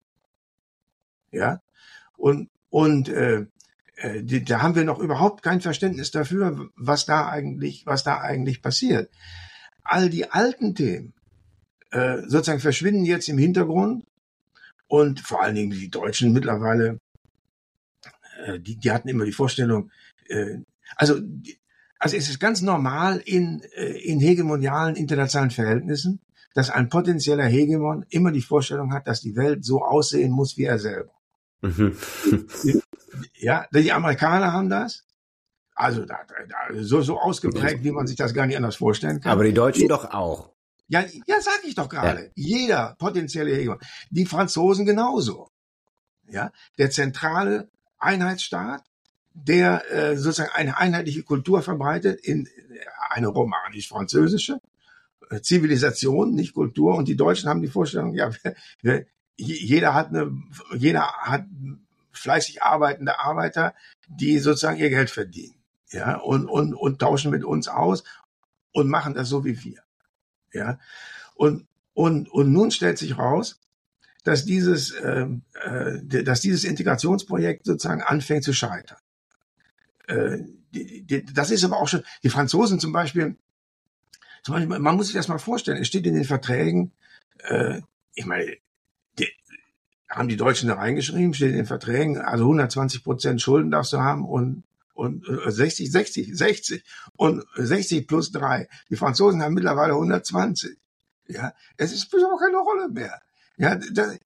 Ja. Und, und, äh, Die, da haben wir noch überhaupt kein Verständnis dafür, was da eigentlich, was da eigentlich passiert. All die alten Themen äh, sozusagen verschwinden jetzt im Hintergrund und vor allen Dingen die Deutschen mittlerweile, äh, die, die hatten immer die Vorstellung, äh, also, also es ist ganz normal in, äh, in hegemonialen internationalen Verhältnissen, dass ein potenzieller Hegemon immer die Vorstellung hat, dass die Welt so aussehen muss wie er selber. Mhm. Ja, die Amerikaner haben das. Also da, da, so, so ausgeprägt, wie man sich das gar nicht anders vorstellen kann. Aber die Deutschen ja, doch auch. Ja, ja, sag ich doch gerade. Ja. Jeder potenzielle Hegemon. Die Franzosen genauso. Ja, der zentrale Einheitsstaat, der äh, sozusagen eine einheitliche Kultur verbreitet, in eine romanisch-französische äh, Zivilisation, nicht Kultur. Und die Deutschen haben die Vorstellung, ja, wir, jeder hat eine, jeder hat fleißig arbeitende Arbeiter, die sozusagen ihr Geld verdienen, ja, und, und, und tauschen mit uns aus und machen das so wie wir, ja. Und, und, und nun stellt sich raus, dass dieses, äh, äh, dass dieses Integrationsprojekt sozusagen anfängt zu scheitern. Äh, die, die, das ist aber auch schon, die Franzosen zum Beispiel, zum Beispiel, man muss sich das mal vorstellen, es steht in den Verträgen, äh, ich meine, die, haben die Deutschen da reingeschrieben, steht in den Verträgen, also hundertzwanzig Prozent Schulden darfst du haben und, und sechzig, sechzig, sechzig und sechzig plus drei. Die Franzosen haben mittlerweile hundertzwanzig. Ja, es ist überhaupt keine Rolle mehr. Ja, das,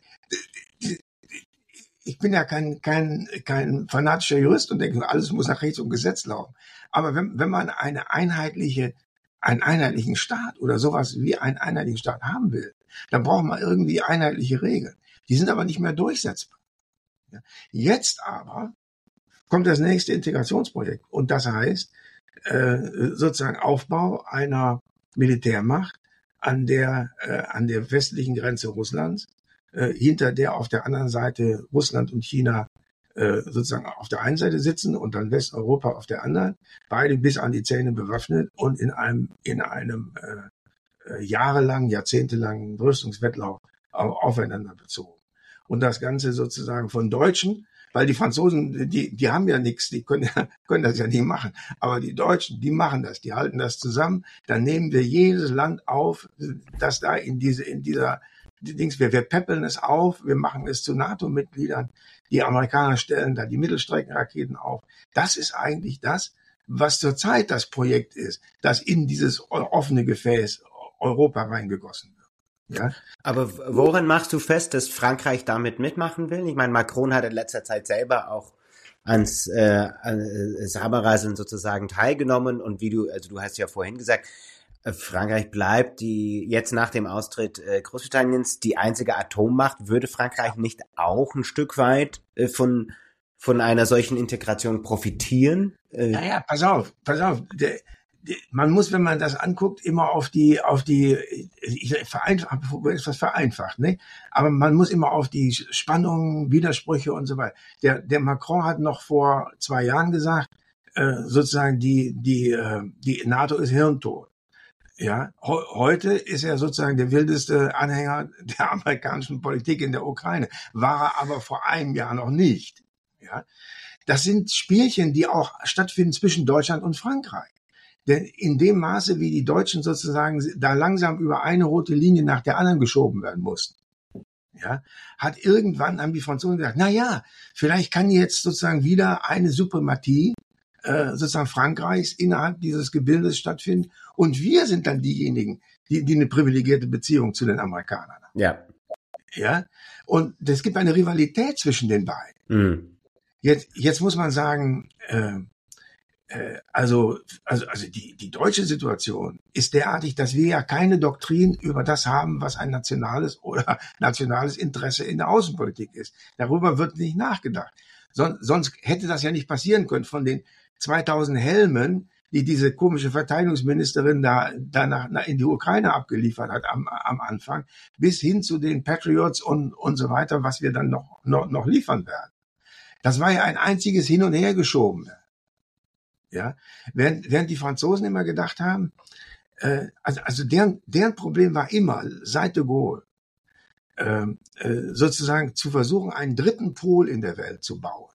ich bin ja kein, kein, kein fanatischer Jurist und denke, alles muss nach Recht und Gesetz laufen. Aber wenn, wenn man eine einheitliche, einen einheitlichen Staat oder sowas wie einen einheitlichen Staat haben will, dann braucht man irgendwie einheitliche Regeln. Die sind aber nicht mehr durchsetzbar. Jetzt aber kommt das nächste Integrationsprojekt. Und das heißt, äh, sozusagen Aufbau einer Militärmacht an der, äh, an der westlichen Grenze Russlands, äh, hinter der auf der anderen Seite Russland und China äh, sozusagen auf der einen Seite sitzen und dann Westeuropa auf der anderen, beide bis an die Zähne bewaffnet und in einem, in einem äh, äh, jahrelangen, jahrzehntelangen Rüstungswettlauf au- aufeinander bezogen. Und das Ganze sozusagen von Deutschen, weil die Franzosen, die, die haben ja nichts, die können, ja, können das ja nicht machen. Aber die Deutschen, die machen das, die halten das zusammen. Dann nehmen wir jedes Land auf, das da in diese, in dieser, die Dings, wir, wir peppeln es auf, wir machen es zu NATO-Mitgliedern. Die Amerikaner stellen da die Mittelstreckenraketen auf. Das ist eigentlich das, was zurzeit das Projekt ist, das in dieses offene Gefäß Europa reingegossen wird. Ja. Aber woran machst du fest, dass Frankreich damit mitmachen will? Ich meine, Macron hat in letzter Zeit selber auch ans äh, äh, Sabelrasseln sozusagen teilgenommen und wie du, also du hast ja vorhin gesagt, äh, Frankreich bleibt die jetzt nach dem Austritt äh, Großbritanniens die einzige Atommacht. Würde Frankreich nicht auch ein Stück weit äh, von von einer solchen Integration profitieren? Äh, Naja, pass auf, pass auf. Der, Man muss, wenn man das anguckt, immer auf die, auf die, ich vereinfache, etwas vereinfacht, ne? Aber man muss immer auf die Spannungen, Widersprüche und so weiter. Der, der Macron hat noch vor zwei Jahren gesagt, äh, sozusagen die, die, äh, die NATO ist hirntot. Ja, heute ist er sozusagen der wildeste Anhänger der amerikanischen Politik in der Ukraine. War er aber vor einem Jahr noch nicht. Ja, das sind Spielchen, die auch stattfinden zwischen Deutschland und Frankreich. Denn in dem Maße, wie die Deutschen sozusagen da langsam über eine rote Linie nach der anderen geschoben werden mussten, ja, hat irgendwann, haben die Franzosen gesagt, na ja, vielleicht kann jetzt sozusagen wieder eine Suprematie äh, sozusagen Frankreichs innerhalb dieses Gebildes stattfinden und wir sind dann diejenigen, die, die eine privilegierte Beziehung zu den Amerikanern haben. Ja. Ja, und es gibt eine Rivalität zwischen den beiden. Mhm. Jetzt, jetzt muss man sagen, äh, Also, also, also die, die deutsche Situation ist derartig, dass wir ja keine Doktrin über das haben, was ein nationales oder nationales Interesse in der Außenpolitik ist. Darüber wird nicht nachgedacht. Son, sonst hätte das ja nicht passieren können von den zweitausend Helmen, die diese komische Verteidigungsministerin da, danach in die Ukraine abgeliefert hat am, am Anfang, bis hin zu den Patriots und, und so weiter, was wir dann noch, noch, noch liefern werden. Das war ja ein einziges Hin- und Hergeschoben. Ja, während, während die Franzosen immer gedacht haben, äh, also, also deren, deren Problem war immer, seit de Gaulle, äh, äh, sozusagen zu versuchen, einen dritten Pol in der Welt zu bauen.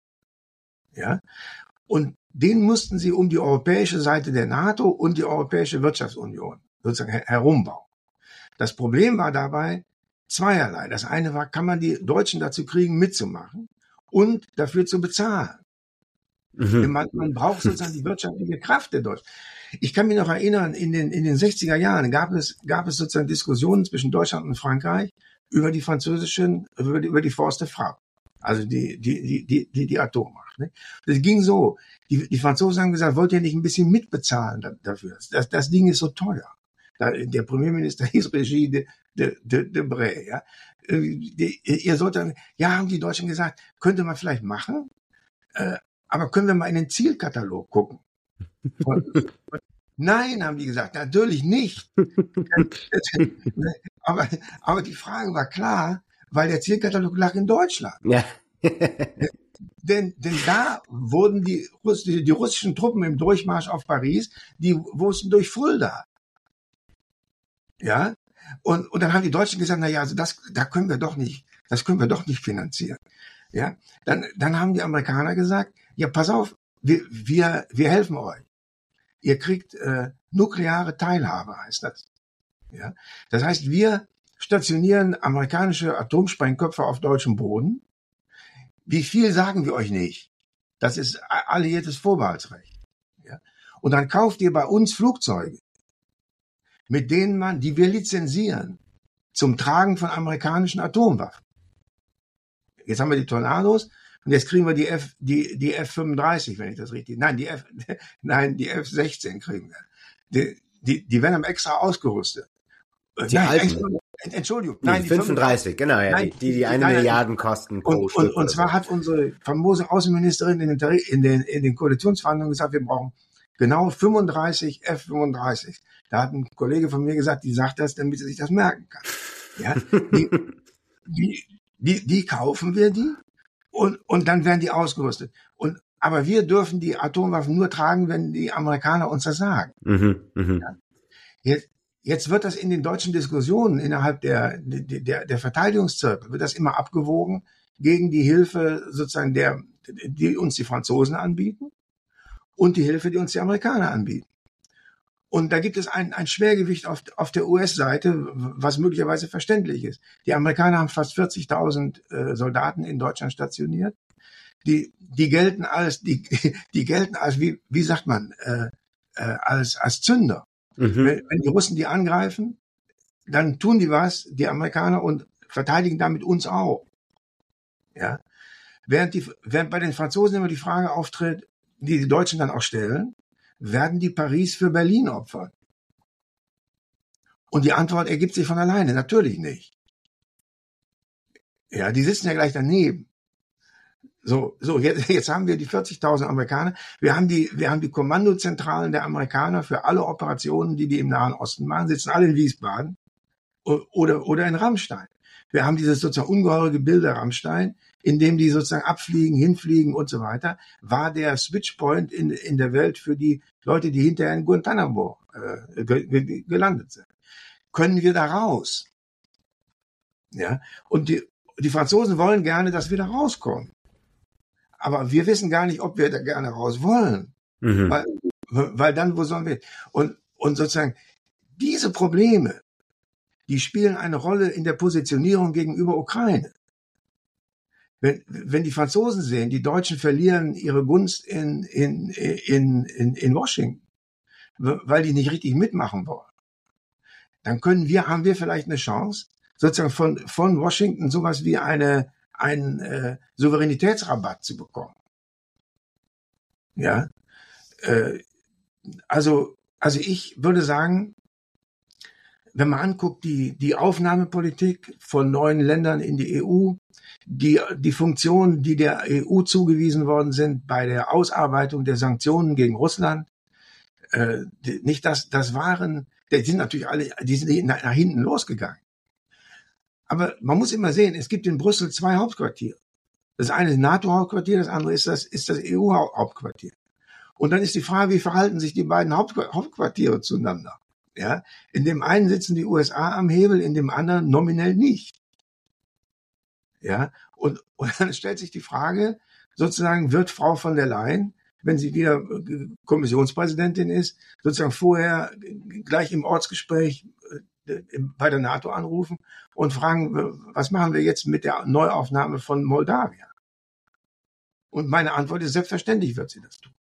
Ja, und den mussten sie um die europäische Seite der NATO und die Europäische Wirtschaftsunion sozusagen her- herumbauen. Das Problem war dabei zweierlei. Das eine war, kann man die Deutschen dazu kriegen, mitzumachen und dafür zu bezahlen. Mhm. Man, man braucht sozusagen die wirtschaftliche Kraft der Deutschen. Ich kann mich noch erinnern, in den, in den sechziger Jahren gab es, gab es sozusagen Diskussionen zwischen Deutschland und Frankreich über die französischen, über die, über die Force de Frappe. Also die, die, die, die, die Atommacht. Ne? Das ging so. Die, die Franzosen haben gesagt, wollt ihr nicht ein bisschen mitbezahlen da, dafür? Das, das Ding ist so teuer. Da, der Premierminister hieß Regie de, de, de, de Bray, ja. Die, ihr sollt dann, ja, haben die Deutschen gesagt, könnte man vielleicht machen, äh, aber können wir mal in den Zielkatalog gucken? Und, nein, haben die gesagt, natürlich nicht. aber, aber die Frage war klar, weil der Zielkatalog lag in Deutschland. Ja. denn, denn da wurden die, die, die russischen Truppen im Durchmarsch auf Paris, die wussten durch Fulda. Ja? Und, und dann haben die Deutschen gesagt, na ja, also das, da können wir doch nicht, das können wir doch nicht finanzieren. Ja? Dann, dann haben die Amerikaner gesagt, ja, pass auf, wir, wir, wir helfen euch. Ihr kriegt äh, nukleare Teilhabe, heißt das. Ja? Das heißt, wir stationieren amerikanische Atomsprengköpfe auf deutschem Boden. Wie viel sagen wir euch nicht? Das ist alliiertes Vorbehaltsrecht. Ja? Und dann kauft ihr bei uns Flugzeuge, mit denen man, die wir lizenzieren, zum Tragen von amerikanischen Atomwaffen. Jetzt haben wir die Tornados und jetzt kriegen wir die F, die, die F fünfunddreißig, wenn ich das richtig, nein, die F, nein, die F sechzehn kriegen wir. Die, die, die werden extra ausgerüstet. Die nein, alten. Entschuldigung. Nein, die fünfunddreißig, genau, ja, nein, die, die eine nein, Milliarden kosten pro und, Stück. Und, und zwar so. Hat unsere famose Außenministerin in den, in den, in den Koalitionsverhandlungen gesagt, wir brauchen Genau fünfunddreißig F fünfunddreißig. Da hat ein Kollege von mir gesagt, die sagt das, damit sie sich das merken kann. Ja, die, die, die, die kaufen wir die und, und dann werden die ausgerüstet. Und, aber wir dürfen die Atomwaffen nur tragen, wenn die Amerikaner uns das sagen. Mhm, mh. Ja. Jetzt, jetzt wird das in den deutschen Diskussionen innerhalb der, der, der Verteidigungszirkel, wird das immer abgewogen gegen die Hilfe sozusagen der, die uns die Franzosen anbieten und die Hilfe, die uns die Amerikaner anbieten. Und da gibt es ein, ein Schwergewicht auf, auf der U S-Seite, was möglicherweise verständlich ist. Die Amerikaner haben fast vierzigtausend äh, Soldaten in Deutschland stationiert. Die, die gelten als, die, die gelten als, wie, wie sagt man, äh, äh, als, als Zünder. Mhm. Wenn, wenn die Russen die angreifen, dann tun die was, die Amerikaner, und verteidigen damit uns auch. Ja. Während die, während bei den Franzosen immer die Frage auftritt, die die Deutschen dann auch stellen, werden die Paris für Berlin opfern? Und die Antwort ergibt sich von alleine, natürlich nicht. Ja, die sitzen ja gleich daneben. So, so, jetzt, jetzt haben wir die vierzigtausend Amerikaner. Wir haben die, wir haben die Kommandozentralen der Amerikaner für alle Operationen, die die im Nahen Osten machen, sitzen alle in Wiesbaden oder, oder in Ramstein. Wir haben dieses sozusagen ungeheure Gebilde Ramstein, in dem die sozusagen abfliegen, hinfliegen und so weiter, war der Switchpoint in, in der Welt für die Leute, die hinterher in Guantanamo äh, ge, gelandet sind. Können wir da raus? Ja, und die, die Franzosen wollen gerne, dass wir da rauskommen. Aber wir wissen gar nicht, ob wir da gerne raus wollen. Mhm. Weil, weil dann, wo sollen wir? Und, und sozusagen diese Probleme, die spielen eine Rolle in der Positionierung gegenüber Ukraine. Wenn, wenn die Franzosen sehen, die Deutschen verlieren ihre Gunst in, in, in, in, in Washington, weil die nicht richtig mitmachen wollen, dann können wir, haben wir vielleicht eine Chance, sozusagen von, von Washington sowas wie eine, einen äh, Souveränitätsrabatt zu bekommen. Ja, äh, also, also ich würde sagen, wenn man anguckt, die, die Aufnahmepolitik von neuen Ländern in die E U, die, die Funktionen, die der E U zugewiesen worden sind bei der Ausarbeitung der Sanktionen gegen Russland, äh, die, nicht das, das waren, die sind natürlich alle, die sind nach, nach hinten losgegangen. Aber man muss immer sehen, es gibt in Brüssel zwei Hauptquartiere. Das eine ist NATO-Hauptquartier, das andere ist das, ist das E U-Hauptquartier. Und dann ist die Frage, wie verhalten sich die beiden Hauptquartiere zueinander? Ja, in dem einen sitzen die U S A am Hebel, in dem anderen nominell nicht. Ja, und, und dann stellt sich die Frage, sozusagen, wird Frau von der Leyen, wenn sie wieder Kommissionspräsidentin ist, sozusagen vorher gleich im Ortsgespräch bei der NATO anrufen und fragen, was machen wir jetzt mit der Neuaufnahme von Moldawien? Und meine Antwort ist, selbstverständlich wird sie das tun.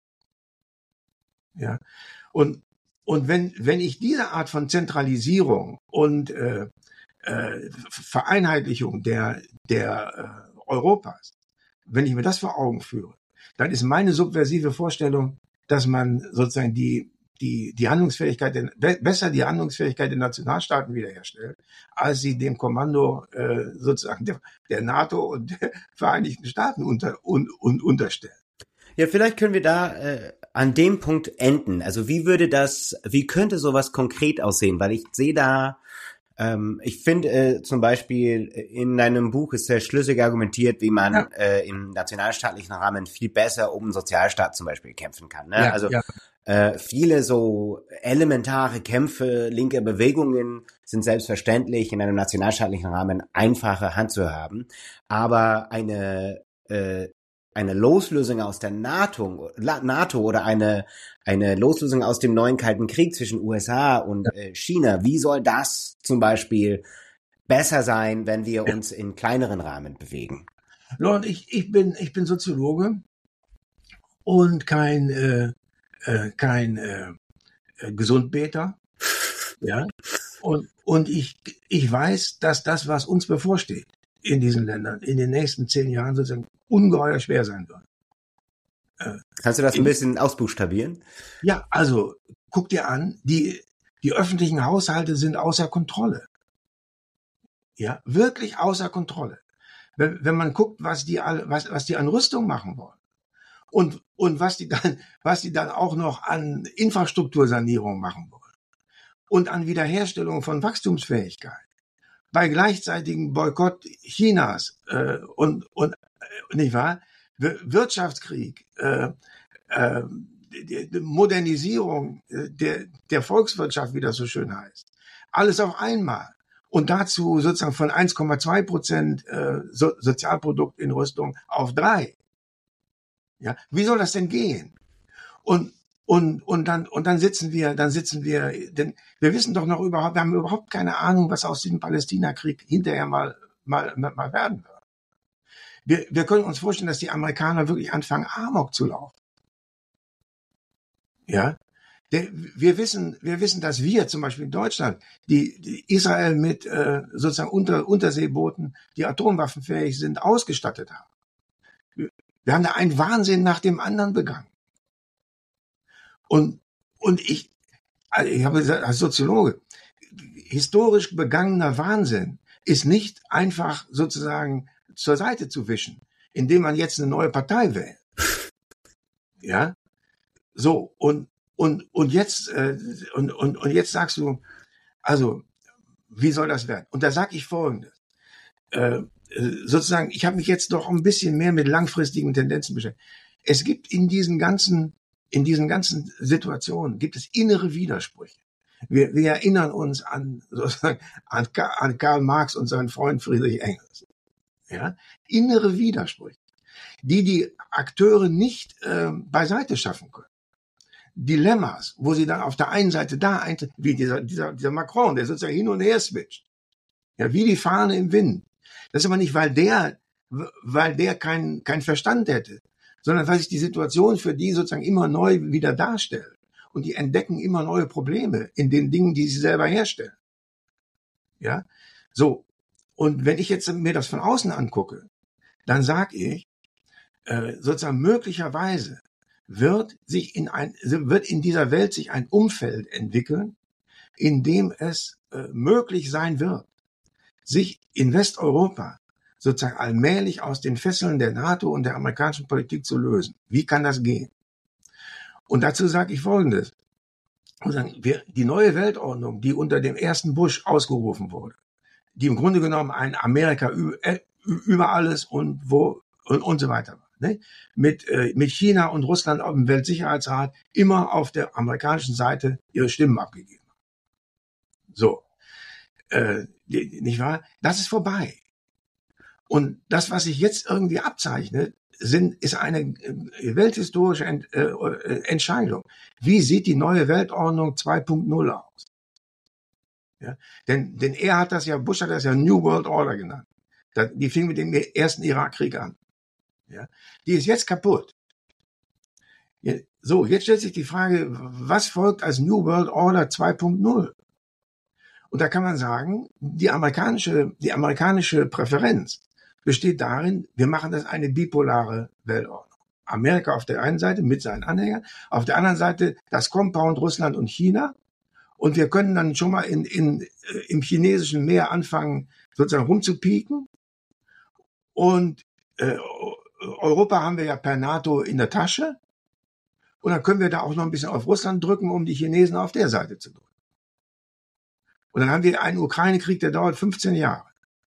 Ja, und Und wenn, wenn ich diese Art von Zentralisierung und äh, äh, Vereinheitlichung der, der äh, Europas, wenn ich mir das vor Augen führe, dann ist meine subversive Vorstellung, dass man sozusagen die, die, die Handlungsfähigkeit, der, besser die Handlungsfähigkeit der Nationalstaaten wiederherstellt, als sie dem Kommando äh, sozusagen der, der NATO und der Vereinigten Staaten unter, un, un, unterstellt. Ja, vielleicht können wir da äh, an dem Punkt enden. Also wie würde das, wie könnte sowas konkret aussehen? Weil ich sehe da, ähm, ich finde äh, zum Beispiel in deinem Buch ist sehr schlüssig argumentiert, wie man ja. äh, im nationalstaatlichen Rahmen viel besser um einen Sozialstaat zum Beispiel kämpfen kann. Ne? Ja, also ja. äh, viele so elementare Kämpfe linker Bewegungen sind selbstverständlich in einem nationalstaatlichen Rahmen einfacher handzuhaben. Aber eine äh, eine Loslösung aus der NATO, NATO oder eine eine Loslösung aus dem neuen Kalten Krieg zwischen U S A und äh, China, wie soll das zum Beispiel besser sein, wenn wir uns in kleineren Rahmen bewegen? Lord, ich ich bin ich bin Soziologe und kein äh, äh, kein äh, Gesundbeter, ja, und und ich ich weiß, dass das, was uns bevorsteht in diesen Ländern in den nächsten zehn Jahren sozusagen ungeheuer schwer sein wird. Äh, Kannst du das ein bisschen ausbuchstabieren? Ja, also guck dir an, die die öffentlichen Haushalte sind außer Kontrolle. Ja, wirklich außer Kontrolle. Wenn, wenn man guckt, was die alle, was was die an Rüstung machen wollen und, und was die dann, was die dann auch noch an Infrastruktursanierung machen wollen und an Wiederherstellung von Wachstumsfähigkeit bei gleichzeitigem Boykott Chinas äh, und, und äh, nicht wahr? Wirtschaftskrieg, äh, äh, die, die Modernisierung der, der Volkswirtschaft, wie das so schön heißt. Alles auf einmal. Und dazu sozusagen von eins Komma zwei Prozent äh, so, Sozialprodukt in Rüstung auf drei. Ja, wie soll das denn gehen? Und und und dann und dann sitzen wir, dann sitzen wir, denn wir wissen doch noch überhaupt, wir haben überhaupt keine Ahnung, was aus diesem Palästina-Krieg hinterher mal mal mal werden wird. Wir wir können uns vorstellen, dass die Amerikaner wirklich anfangen, Amok zu laufen. Ja, der, wir wissen, wir wissen, dass wir zum Beispiel in Deutschland die, die Israel mit äh, sozusagen unter, Unterseebooten, die atomwaffenfähig sind, ausgestattet haben. Wir, wir haben da einen Wahnsinn nach dem anderen begangen. Und und ich, also ich habe gesagt, als Soziologe, historisch begangener Wahnsinn ist nicht einfach sozusagen zur Seite zu wischen, indem man jetzt eine neue Partei wählt. Ja. So, und, und, und jetzt, äh, und, und, und jetzt sagst du, also, wie soll das werden? Und da sage ich Folgendes. Äh, sozusagen, ich habe mich jetzt doch ein bisschen mehr mit langfristigen Tendenzen beschäftigt. Es gibt in diesen ganzen, in diesen ganzen Situationen, gibt es innere Widersprüche. Wir, wir erinnern uns an, sozusagen, an, an Karl Marx und seinen Freund Friedrich Engels. Ja? Innere Widersprüche, die die Akteure nicht äh, beiseite schaffen können. Dilemmas, wo sie dann auf der einen Seite da eintritt, wie dieser, dieser, dieser Macron, der sozusagen hin und her switcht. Ja, wie die Fahne im Wind. Das ist aber nicht, weil der, weil der keinen kein Verstand hätte, sondern weil sich die Situation für die sozusagen immer neu wieder darstellt. Und die entdecken immer neue Probleme in den Dingen, die sie selber herstellen. Ja, so. Und wenn ich jetzt mir das von außen angucke, dann sage ich, äh, sozusagen möglicherweise wird sich in ein, wird in dieser Welt sich ein Umfeld entwickeln, in dem es äh, möglich sein wird, sich in Westeuropa sozusagen allmählich aus den Fesseln der NATO und der amerikanischen Politik zu lösen. Wie kann das gehen? Und dazu sage ich Folgendes. Wir, die neue Weltordnung, die unter dem ersten Bush ausgerufen wurde, die im Grunde genommen ein Amerika über alles und wo und, und so weiter war, ne? Mit, äh, mit China und Russland auf dem Weltsicherheitsrat immer auf der amerikanischen Seite ihre Stimmen abgegeben. So, äh, nicht wahr? Das ist vorbei. Und das, was sich jetzt irgendwie abzeichnet, sind, ist eine welthistorische Ent, äh, Entscheidung. Wie sieht die neue Weltordnung zwei Punkt null aus? Ja? Denn, denn er hat das ja, Bush hat das ja New World Order genannt. Das, die fing mit dem ersten Irakkrieg an. Ja? Die ist jetzt kaputt. Ja, so, jetzt stellt sich die Frage, was folgt als New World Order zwei Punkt null? Und da kann man sagen, die amerikanische, die amerikanische Präferenz besteht darin, wir machen das eine bipolare Weltordnung. Amerika auf der einen Seite mit seinen Anhängern, auf der anderen Seite das Compound Russland und China. Und wir können dann schon mal in, in, im chinesischen Meer anfangen, sozusagen rumzupieken. Und äh, Europa haben wir ja per NATO in der Tasche. Und dann können wir da auch noch ein bisschen auf Russland drücken, um die Chinesen auf der Seite zu drücken. Und dann haben wir einen Ukraine-Krieg, der dauert fünfzehn Jahre.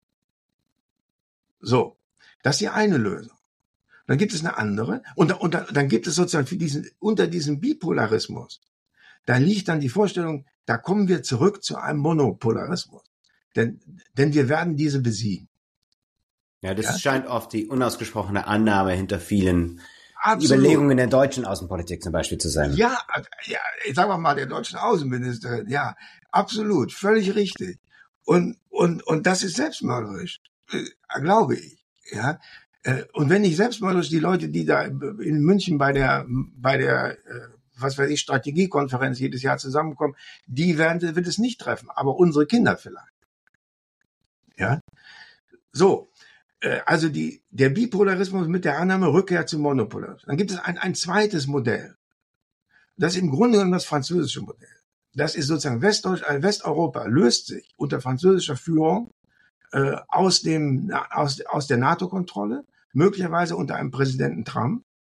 So, das ist die eine Lösung. Dann gibt es eine andere. Und, und dann gibt es sozusagen für diesen, unter diesem Bipolarismus, da liegt dann die Vorstellung, da kommen wir zurück zu einem Monopolarismus. Denn, denn wir werden diese besiegen. Ja, das ja? scheint oft die unausgesprochene Annahme hinter vielen Absolut. Überlegungen der deutschen Außenpolitik zum Beispiel zu sein. Ja, ja, sagen wir mal, der deutschen Außenministerin, ja, absolut, völlig richtig. Und, und, und das ist selbstmörderisch, äh, glaube ich, ja. Äh, und wenn nicht selbstmörderisch, die Leute, die da in München bei der, bei der, äh, was weiß ich, Strategiekonferenz jedes Jahr zusammenkommen, die werden, wird es nicht treffen, aber unsere Kinder vielleicht. Ja. So. Also die, der Bipolarismus mit der Annahme Rückkehr zum Monopolarismus. Dann gibt es ein, ein zweites Modell. Das ist im Grunde genommen das französische Modell. Das ist sozusagen Westdeutsch, Westeuropa löst sich unter französischer Führung äh, aus dem aus, aus der NATO-Kontrolle, möglicherweise unter einem Präsidenten Trump.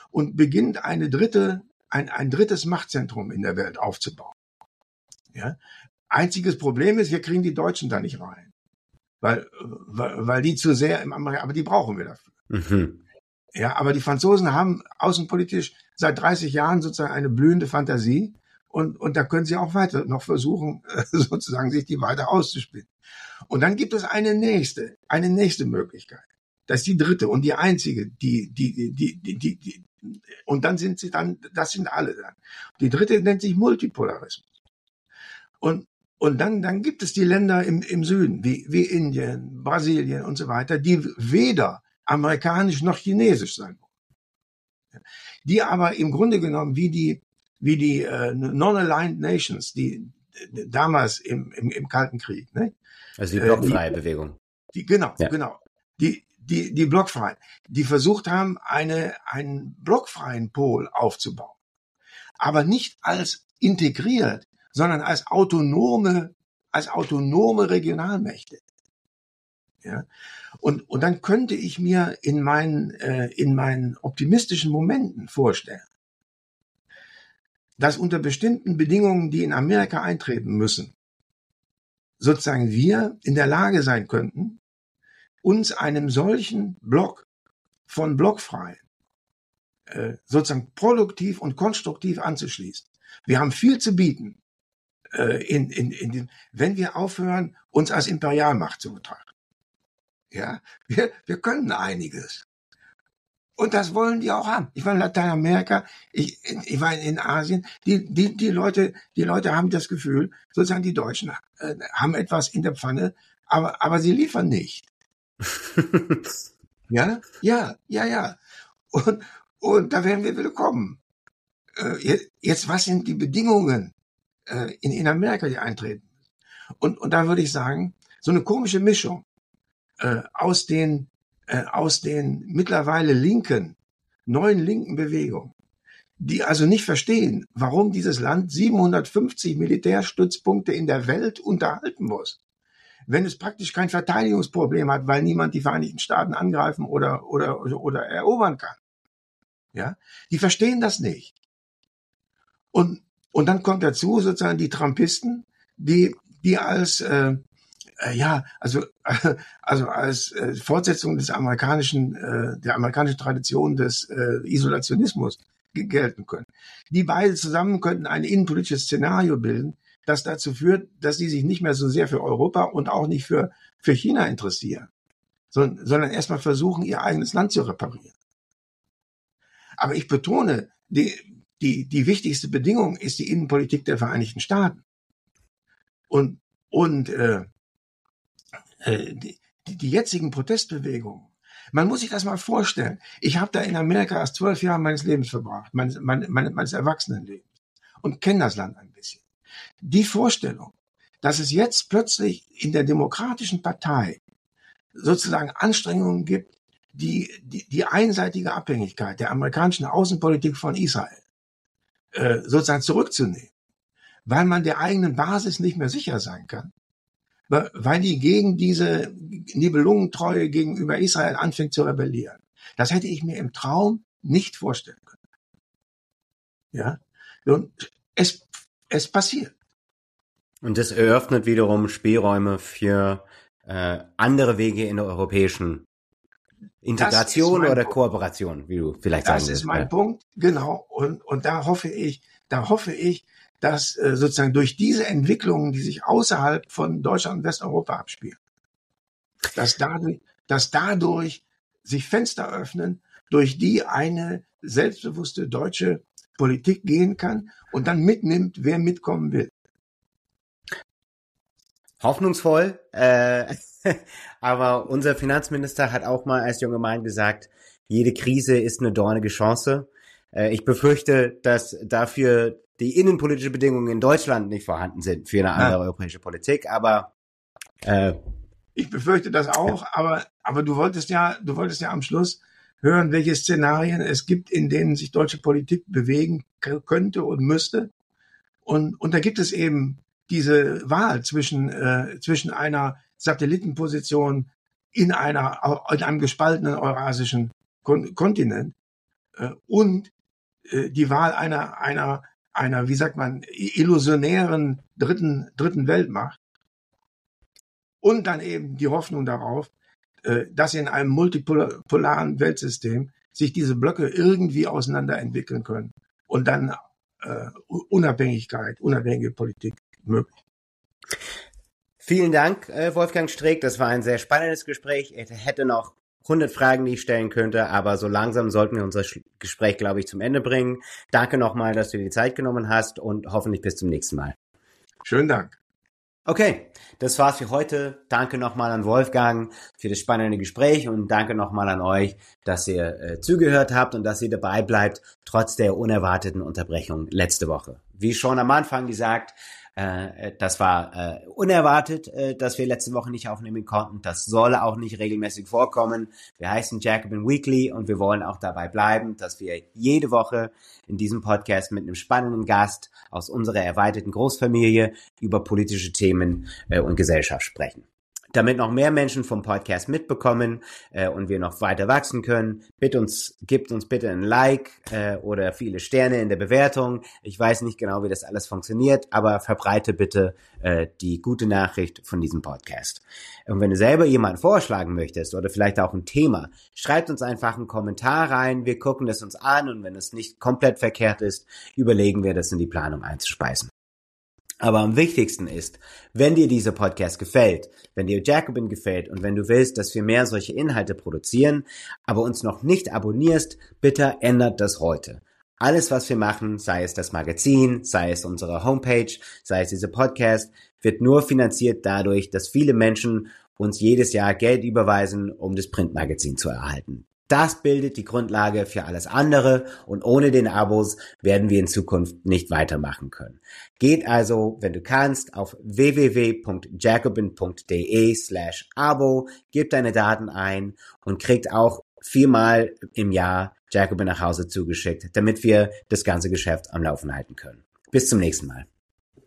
und beginnt eine dritte, ein, ein drittes Machtzentrum in der Welt aufzubauen. Ja? Einziges Problem ist, wir kriegen die Deutschen da nicht rein. Weil, weil, weil die zu sehr im Amerika, aber die brauchen wir dafür. Mhm. Ja, aber die Franzosen haben außenpolitisch seit dreißig Jahren sozusagen eine blühende Fantasie und, und da können sie auch weiter noch versuchen, sozusagen sich die weiter auszuspielen. Und dann gibt es eine nächste, eine nächste Möglichkeit. Das ist die dritte und die einzige, die, die, die, die, die, die, und dann sind sie dann, das sind alle dann. Die dritte nennt sich Multipolarismus. Und, und dann, dann gibt es die Länder im, im Süden, wie, wie Indien, Brasilien und so weiter, die weder amerikanisch noch chinesisch sein wollen. Die aber im Grunde genommen wie die, wie die äh, Non-Aligned Nations, die äh, damals im, im, im Kalten Krieg, ne? Also die blockfreie äh, die, Bewegung. Die, genau, ja. genau. Die, die, die blockfreien, die versucht haben, eine, einen blockfreien Pol aufzubauen. Aber nicht als integriert, sondern als autonome, als autonome Regionalmächte. Ja. Und, und dann könnte ich mir in meinen, äh, in meinen optimistischen Momenten vorstellen, dass unter bestimmten Bedingungen, die in Amerika eintreten müssen, sozusagen wir in der Lage sein könnten, uns einem solchen Block von Blockfreien äh, sozusagen produktiv und konstruktiv anzuschließen. Wir haben viel zu bieten, äh, in, in, in den, wenn wir aufhören, uns als Imperialmacht zu betrachten. Ja, wir, wir können einiges. Und das wollen die auch haben. Ich war in Lateinamerika, ich, ich war in Asien. Die, die, die Leute, die Leute haben das Gefühl, sozusagen die Deutschen äh, haben etwas in der Pfanne, aber, aber sie liefern nicht. ja, ja, ja, ja. Und, und da werden wir willkommen. Äh, jetzt, jetzt, was sind die Bedingungen äh, in, in Amerika, die eintreten? Und, und da würde ich sagen, so eine komische Mischung äh, aus den äh, aus den mittlerweile linken, neuen linken Bewegungen, die also nicht verstehen, warum dieses Land siebenhundertfünfzig Militärstützpunkte in der Welt unterhalten muss, wenn es praktisch kein Verteidigungsproblem hat, weil niemand die Vereinigten Staaten angreifen oder oder oder erobern kann. Ja, die verstehen das nicht. Und und dann kommt dazu sozusagen die Trumpisten, die die als äh, äh, ja, also äh, also als äh, Fortsetzung des amerikanischen äh, der amerikanischen Tradition des äh, Isolationismus gelten können. Die beide zusammen könnten ein innenpolitisches Szenario bilden, das dazu führt, dass sie sich nicht mehr so sehr für Europa und auch nicht für für China interessieren, sondern, sondern erstmal versuchen, ihr eigenes Land zu reparieren. Aber ich betone, die die die wichtigste Bedingung ist die Innenpolitik der Vereinigten Staaten. Und und äh, äh, die, die jetzigen Protestbewegungen. Man muss sich das mal vorstellen. Ich habe da in Amerika erst zwölf Jahre meines Lebens verbracht, meines, meines, meines Erwachsenenlebens, und kenne das Land ein bisschen. Die Vorstellung, dass es jetzt plötzlich in der Demokratischen Partei sozusagen Anstrengungen gibt, die, die, die einseitige Abhängigkeit der amerikanischen Außenpolitik von Israel äh, sozusagen zurückzunehmen, weil man der eigenen Basis nicht mehr sicher sein kann, weil die gegen diese Nibelungentreue gegenüber Israel anfängt zu rebellieren. Das hätte ich mir im Traum nicht vorstellen können. Ja, und es, es passiert. Und das eröffnet wiederum Spielräume für äh, andere Wege in der europäischen Integration oder Punkt. Kooperation, wie du vielleicht sagen willst. Das ist mein Punkt, genau. Und, und da hoffe ich, da hoffe ich, dass äh, sozusagen durch diese Entwicklungen, die sich außerhalb von Deutschland und Westeuropa abspielen, dass dadurch, dass dadurch sich Fenster öffnen, durch die eine selbstbewusste deutsche Politik gehen kann und dann mitnimmt, wer mitkommen will. Hoffnungsvoll, äh, aber unser Finanzminister hat auch mal als junger Mann gesagt, jede Krise ist eine dornige Chance. Äh, ich befürchte, dass dafür die innenpolitische Bedingungen in Deutschland nicht vorhanden sind für eine andere ja. europäische Politik, aber äh, ich befürchte das auch, ja. aber aber du wolltest ja, du wolltest ja am Schluss hören, welche Szenarien es gibt, in denen sich deutsche Politik bewegen k- könnte und müsste. Und und da gibt es eben diese Wahl zwischen äh, zwischen einer Satellitenposition in einer in einem gespaltenen eurasischen Kon- Kontinent äh, und äh, die Wahl einer, einer, einer, wie sagt man, illusionären dritten, dritten Weltmacht und dann eben die Hoffnung darauf, äh, dass in einem multipolaren Weltsystem sich diese Blöcke irgendwie auseinanderentwickeln können und dann äh, Unabhängigkeit, unabhängige Politik möglich. Vielen Dank, Wolfgang Streeck. Das war ein sehr spannendes Gespräch. Ich hätte noch hundert Fragen, die ich stellen könnte, aber so langsam sollten wir unser Gespräch, glaube ich, zum Ende bringen. Danke nochmal, dass du dir die Zeit genommen hast und hoffentlich bis zum nächsten Mal. Schönen Dank. Okay, das war's für heute. Danke nochmal an Wolfgang für das spannende Gespräch und danke nochmal an euch, dass ihr äh, zugehört habt und dass ihr dabei bleibt, trotz der unerwarteten Unterbrechung letzte Woche. Wie schon am Anfang gesagt, äh, das war äh, unerwartet, äh, dass wir letzte Woche nicht aufnehmen konnten. Das soll auch nicht regelmäßig vorkommen. Wir heißen Jacobin Weekly und wir wollen auch dabei bleiben, dass wir jede Woche in diesem Podcast mit einem spannenden Gast aus unserer erweiterten Großfamilie über politische Themen äh, und Gesellschaft sprechen. Damit noch mehr Menschen vom Podcast mitbekommen äh, und wir noch weiter wachsen können, bitte uns, gebt uns bitte ein Like äh, oder viele Sterne in der Bewertung. Ich weiß nicht genau, wie das alles funktioniert, aber verbreite bitte äh, die gute Nachricht von diesem Podcast. Und wenn du selber jemanden vorschlagen möchtest oder vielleicht auch ein Thema, schreibt uns einfach einen Kommentar rein. Wir gucken das uns an und wenn es nicht komplett verkehrt ist, überlegen wir, das in die Planung einzuspeisen. Aber am wichtigsten ist, wenn dir dieser Podcast gefällt, wenn dir Jacobin gefällt und wenn du willst, dass wir mehr solche Inhalte produzieren, aber uns noch nicht abonnierst, bitte ändert das heute. Alles, was wir machen, sei es das Magazin, sei es unsere Homepage, sei es dieser Podcast, wird nur finanziert dadurch, dass viele Menschen uns jedes Jahr Geld überweisen, um das Printmagazin zu erhalten. Das bildet die Grundlage für alles andere und ohne den Abos werden wir in Zukunft nicht weitermachen können. Geht also, wenn du kannst, auf w w w punkt jacobin punkt d e slash abo, gebt deine Daten ein und kriegt auch viermal im Jahr Jacobin nach Hause zugeschickt, damit wir das ganze Geschäft am Laufen halten können. Bis zum nächsten Mal.